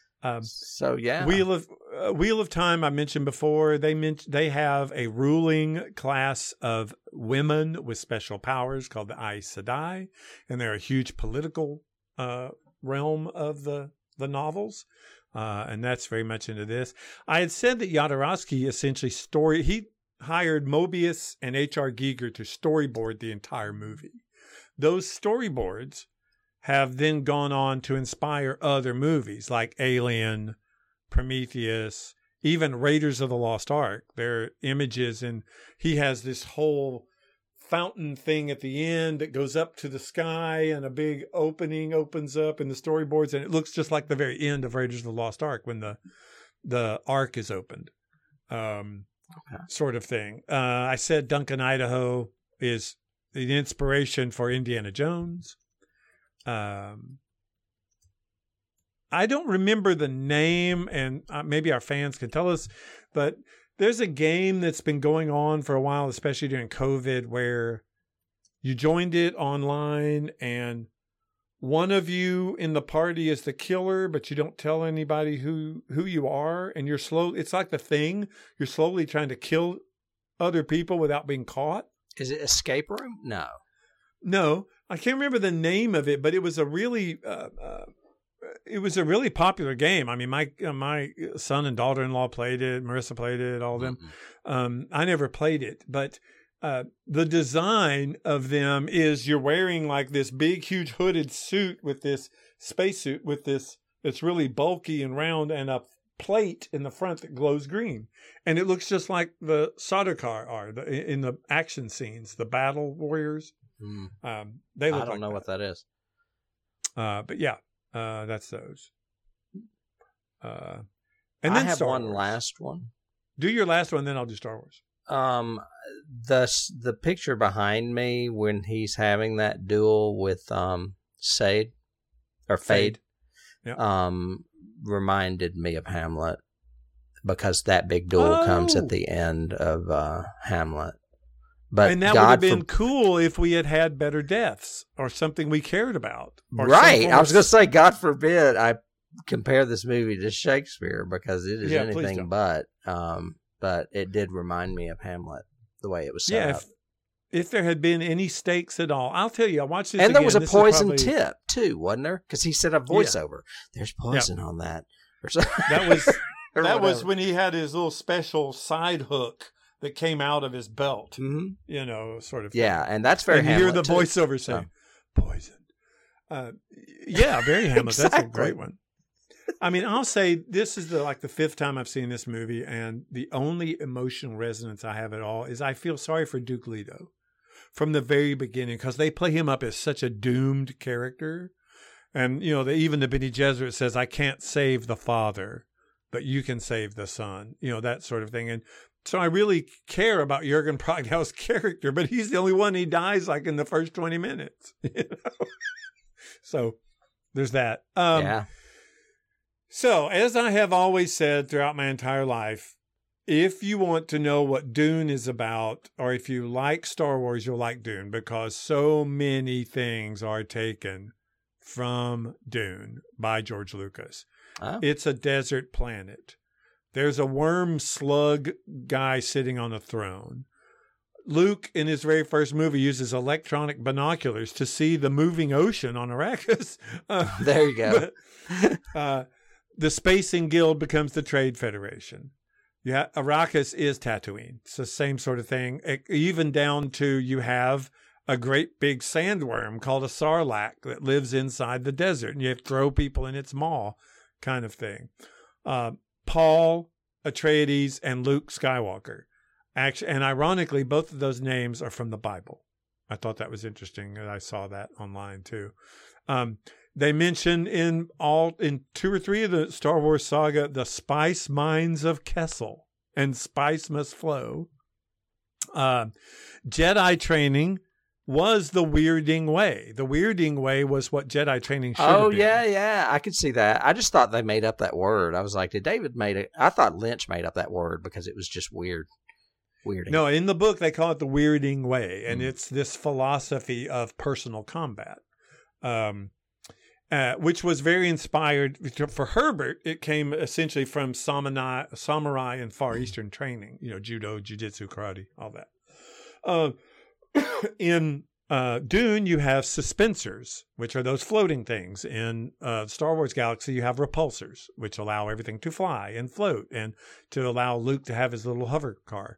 S1: Wheel
S2: of Time I mentioned before. They have a ruling class of women with special powers called the Aes Sedai, and they're a huge political realm of the novels, and that's very much into this. I had said that Jodorowsky essentially he hired Mobius and H.R. Giger to storyboard the entire movie. Those storyboards have then gone on to inspire other movies like Alien, Prometheus, even Raiders of the Lost Ark. Their images, and he has this whole fountain thing at the end that goes up to the sky, and a big opening opens up in the storyboards, and it looks just like the very end of Raiders of the Lost Ark when the the ark is opened, sort of thing. I said Duncan, Idaho is the inspiration for Indiana Jones. I don't remember the name, and maybe our fans can tell us, but there's a game that's been going on for a while, especially during COVID, where you joined it online and one of you in the party is the killer, but you don't tell anybody who you are. And it's like The Thing. You're slowly trying to kill other people without being caught.
S1: Is it Escape Room?
S2: No, I can't remember the name of it, but it was a really, popular game. I mean, my son and daughter-in-law played it. Marissa played it, all of them. I never played it, but the design of them is you're wearing like this big, huge hooded suit with this spacesuit with this, it's really bulky and round, and a plate in the front that glows green. And it looks just like the Sardaukar are in the action scenes, the battle warriors. They look
S1: I don't know what that is.
S2: But yeah, that's those. And
S1: then I have
S2: Star
S1: one
S2: Wars.
S1: last one.
S2: Do your last one, then I'll do Star Wars.
S1: The picture behind me when he's having that duel with Fade,
S2: Yeah.
S1: Reminded me of Hamlet, because that big duel comes at the end of Hamlet. But
S2: and that would have been cool if we had had better deaths or something we cared about.
S1: Right. I was going to say, God forbid I compare this movie to Shakespeare, because it is anything but. But it did remind me of Hamlet, the way it was set up.
S2: If there had been any stakes at all, I'll tell you, I watched this
S1: and
S2: again.
S1: There was a poison tip, too, wasn't there? Because he said a voiceover. There's poison on that. Or something.
S2: That was when he had his little special side hook that came out of his belt, sort of thing.
S1: Yeah, and that's very Hamlet,
S2: you hear the voiceover saying, poison. Very Hamlet. Exactly. That's a great one. I mean, I'll say this is the fifth time I've seen this movie, and the only emotional resonance I have at all is I feel sorry for Duke Leto from the very beginning, because they play him up as such a doomed character. And, even the Bene Gesserit says, I can't save the father, but you can save the son, that sort of thing. And so I really care about Jürgen Prochnow character, but he's the only one. He dies in the first 20 minutes. So there's that.
S1: Yeah.
S2: So, as I have always said throughout my entire life, if you want to know what Dune is about, or if you like Star Wars, you'll like Dune, because so many things are taken from Dune by George Lucas.
S1: Oh.
S2: It's a desert planet. There's a worm slug guy sitting on a throne. Luke, in his very first movie, uses electronic binoculars to see the moving ocean on Arrakis.
S1: There you go.
S2: The Spacing Guild becomes the Trade Federation. Yeah, Arrakis is Tatooine. It's the same sort of thing. Even down to you have a great big sandworm called a sarlacc that lives inside the desert, and you have to throw people in its maw, kind of thing. Paul Atreides and Luke Skywalker. Actually, and ironically, both of those names are from the Bible. I thought that was interesting, and I saw that online too. They mention in 2 or 3 of the Star Wars saga the spice mines of Kessel, and spice must flow. Jedi training was the Weirding Way. The Weirding Way was what Jedi training should have been.
S1: Yeah. I could see that. I just thought they made up that word. I was like, did David made it? I thought Lynch made up that word because it was just weird. Weirding.
S2: No, in the book, they call it the Weirding Way, and it's this philosophy of personal combat. Which was very inspired for Herbert. It came essentially from samurai and Far Eastern training, judo, jiu-jitsu, karate, all that. In Dune, you have suspensors, which are those floating things. In Star Wars Galaxy, you have repulsors, which allow everything to fly and float, and to allow Luke to have his little hover car.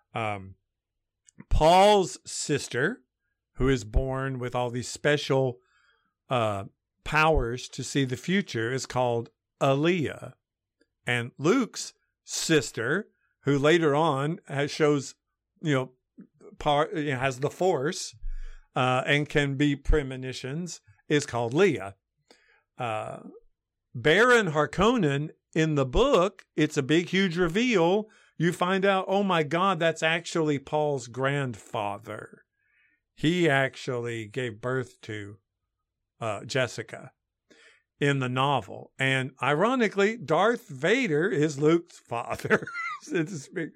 S2: Paul's sister, who is born with all these special powers to see the future, is called Aaliyah. And Luke's sister, who later on has the Force and can be premonitions, is called Leia. Baron Harkonnen in the book, it's a big, huge reveal. You find out, oh my God, that's actually Paul's grandfather. He actually gave birth to Jessica in the novel. And ironically, Darth Vader is Luke's father. It's big.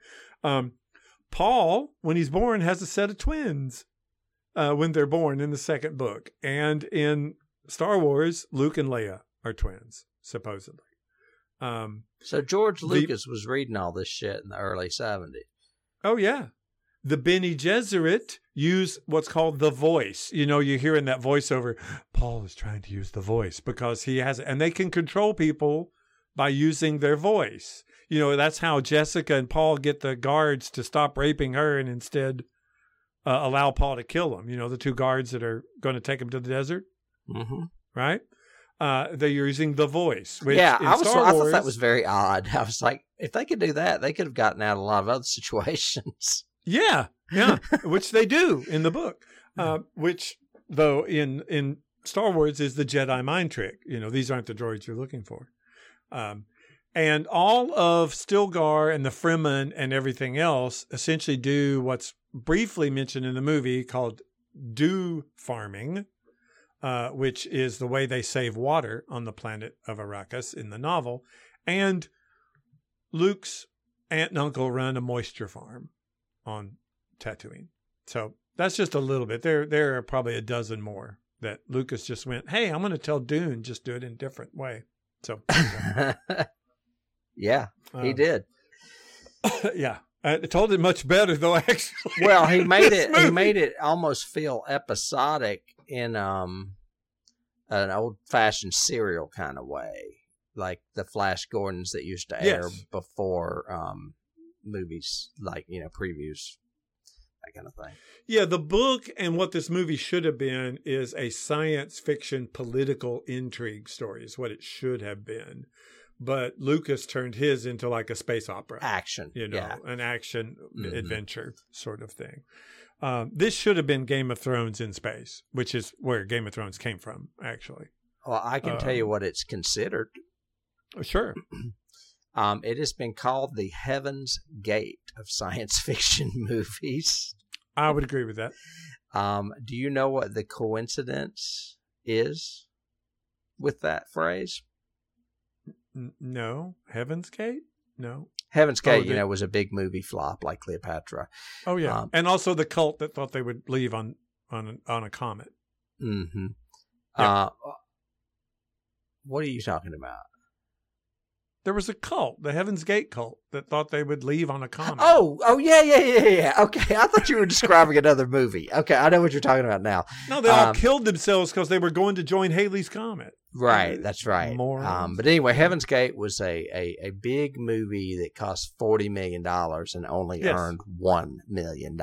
S2: Paul, when he's born, has a set of twins when they're born in the second book. And in Star Wars, Luke and Leia are twins, supposedly.
S1: So George Lucas was reading all this shit in the early 70s.
S2: Oh, yeah. The Bene Gesserit use what's called the voice. You know, you hear in that voiceover, Paul is trying to use the voice because he has it. And they can control people by using their voice. You know, that's how Jessica and Paul get the guards to stop raping her and instead allow Paul to kill them. You know, the two guards that are going to take him to the desert.
S1: Mm-hmm.
S2: Right? They're using the voice. Which
S1: yeah,
S2: in
S1: I
S2: Star Wars,
S1: thought that was very odd. I was like, if they could do that, they could have gotten out of a lot of other situations.
S2: Yeah, which they do in the book. Which, though, in Star Wars is the Jedi mind trick. You know, these aren't the droids you're looking for. And all of Stilgar and the Fremen and everything else essentially do what's briefly mentioned in the movie called dew farming, which is the way they save water on the planet of Arrakis in the novel. And Luke's aunt and uncle run a moisture farm on Tatooine. So that's just a little bit. There are probably a dozen more that Lucas just went, hey, I'm going to tell Dune, just do it in a different way. So
S1: yeah, he did.
S2: Yeah. I told it much better though, actually.
S1: Well, he made it almost feel episodic in an old-fashioned serial kind of way, like the Flash Gordons that used to air before movies, like, you know, previews, that kind of thing.
S2: Yeah, the book and what this movie should have been is a science fiction political intrigue story is what it should have been. But Lucas turned his into like a space opera.
S1: Action.
S2: You know, an action adventure sort of thing. This should have been Game of Thrones in space, which is where Game of Thrones came from, actually.
S1: Well, I can tell you what it's considered.
S2: Sure.
S1: It has been called the Heaven's Gate of science fiction movies.
S2: I would agree with that.
S1: Do you know what the coincidence is with that phrase?
S2: No. Heaven's Gate? No.
S1: Heaven's Gate, was a big movie flop like Cleopatra.
S2: Oh, yeah. And also the cult that thought they would leave on a comet.
S1: Mm-hmm.
S2: Yeah.
S1: What are you talking about?
S2: There was a cult, the Heaven's Gate cult, that thought they would leave on a comet.
S1: Oh, yeah. Okay, I thought you were describing another movie. Okay, I know what you're talking about now.
S2: No, they all killed themselves because they were going to join Halley's Comet.
S1: Right, that's right. But anyway, Heaven's Gate was a big movie that cost $40 million and only earned $1 million.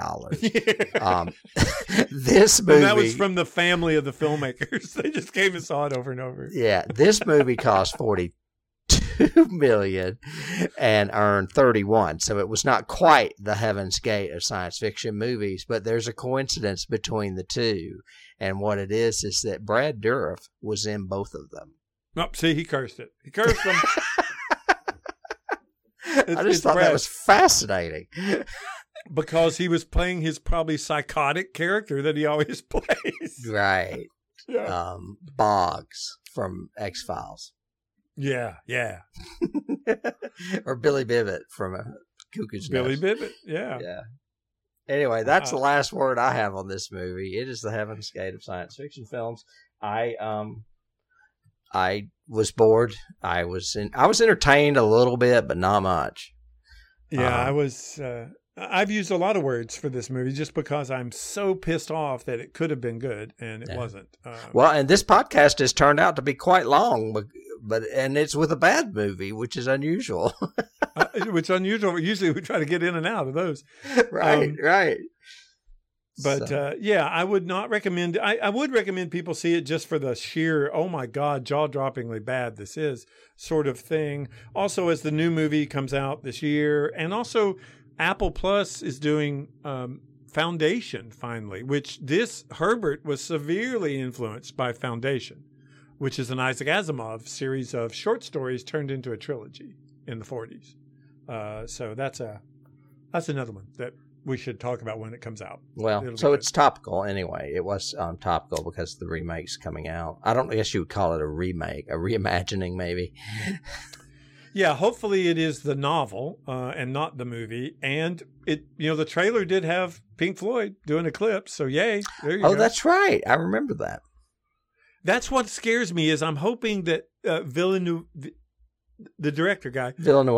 S1: This movie...
S2: And that was from the family of the filmmakers. They just came and saw it over and over.
S1: Yeah, this movie cost $42 million and earned 31. So it was not quite the Heaven's Gate of science fiction movies, but there's a coincidence between the two. And what it is that Brad Dourif was in both of them.
S2: Oh, see, he cursed it. He cursed them.
S1: I just thought that was fascinating.
S2: Because he was playing his probably psychotic character that he always plays.
S1: Right.
S2: Yeah.
S1: Boggs from X-Files.
S2: Yeah.
S1: Or Billy Bibbit from Cuckoo's Nest.
S2: Billy Bibbit, yeah.
S1: Anyway, that's the last word I have on this movie. It is the Heaven's Gate of science fiction films. I was bored. I was entertained a little bit, but not much.
S2: Yeah, I was. I've used a lot of words for this movie just because I'm so pissed off that it could have been good and it wasn't.
S1: Well, and this podcast has turned out to be quite long, but it's with a bad movie, which is unusual.
S2: Which unusual. Usually we try to get in and out of those.
S1: Right.
S2: But I would not recommend. I would recommend people see it just for the sheer, oh my God, jaw-droppingly bad this is sort of thing. Also, as the new movie comes out this year, and also Apple Plus is doing Foundation finally, which Herbert was severely influenced by Foundation. which is an Isaac Asimov series of short stories turned into a trilogy in the 40s. So that's another one that we should talk about when it comes out.
S1: Well, so it's topical anyway. It was topical because the remake's coming out. I don't guess you would call it a remake, a reimagining maybe.
S2: Yeah, hopefully it is the novel and not the movie. And the trailer did have Pink Floyd doing a clip, so yay. There you go.
S1: That's right. I remember that.
S2: That's what scares me is I'm hoping that Villeneuve, the director guy,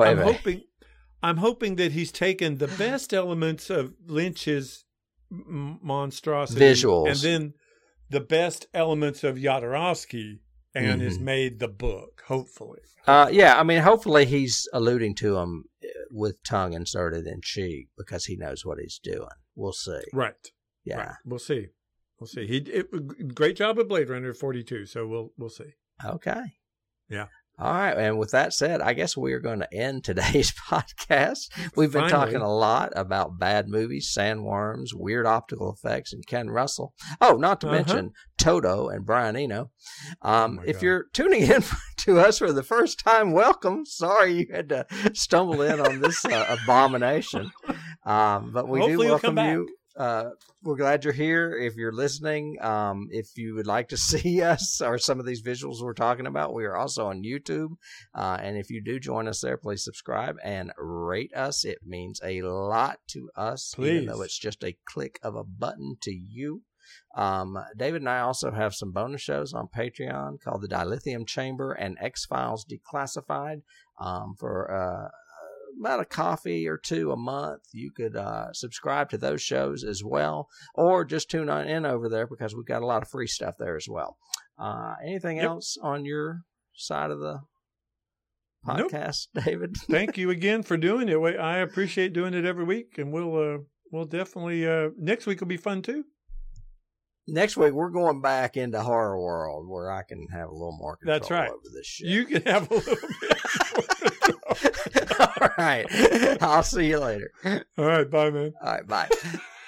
S2: I'm hoping that he's taken the best elements of Lynch's monstrosity
S1: visuals,
S2: and then the best elements of Jodorowsky, and has made the book. Hopefully,
S1: hopefully he's alluding to him with tongue inserted in cheek because he knows what he's doing. We'll see.
S2: Right.
S1: Yeah.
S2: Right. We'll see. Great job with Blade Runner 42. So we'll see.
S1: Okay.
S2: Yeah.
S1: All right, and with that said, I guess we are going to end today's podcast. We've been talking a lot about bad movies, sandworms, weird optical effects, and Ken Russell. Oh, not to mention Toto and Brian Eno. If you're tuning in to us for the first time, welcome. Sorry you had to stumble in on this abomination, but we
S2: Hopefully
S1: do welcome you.
S2: We're
S1: glad you're here. If you're listening, if you would like to see us or some of these visuals we're talking about, we are also on YouTube. And if you do join us there, please subscribe and rate us. It means a lot to us, even though it's just a click of a button to you. David and I also have some bonus shows on Patreon called the Dilithium Chamber and X-Files Declassified. For about a coffee or two a month, you could subscribe to those shows as well, or just tune in over there because we've got a lot of free stuff there as well. Anything else on your side of the podcast, David?
S2: Thank you again for doing it. I appreciate doing it every week, and we'll definitely next week will be fun too.
S1: Next week, we're going back into horror world where I can have a little more control over this shit.
S2: You can have a little bit more control.
S1: All right. I'll see you later.
S2: All right. Bye, man.
S1: All right. Bye.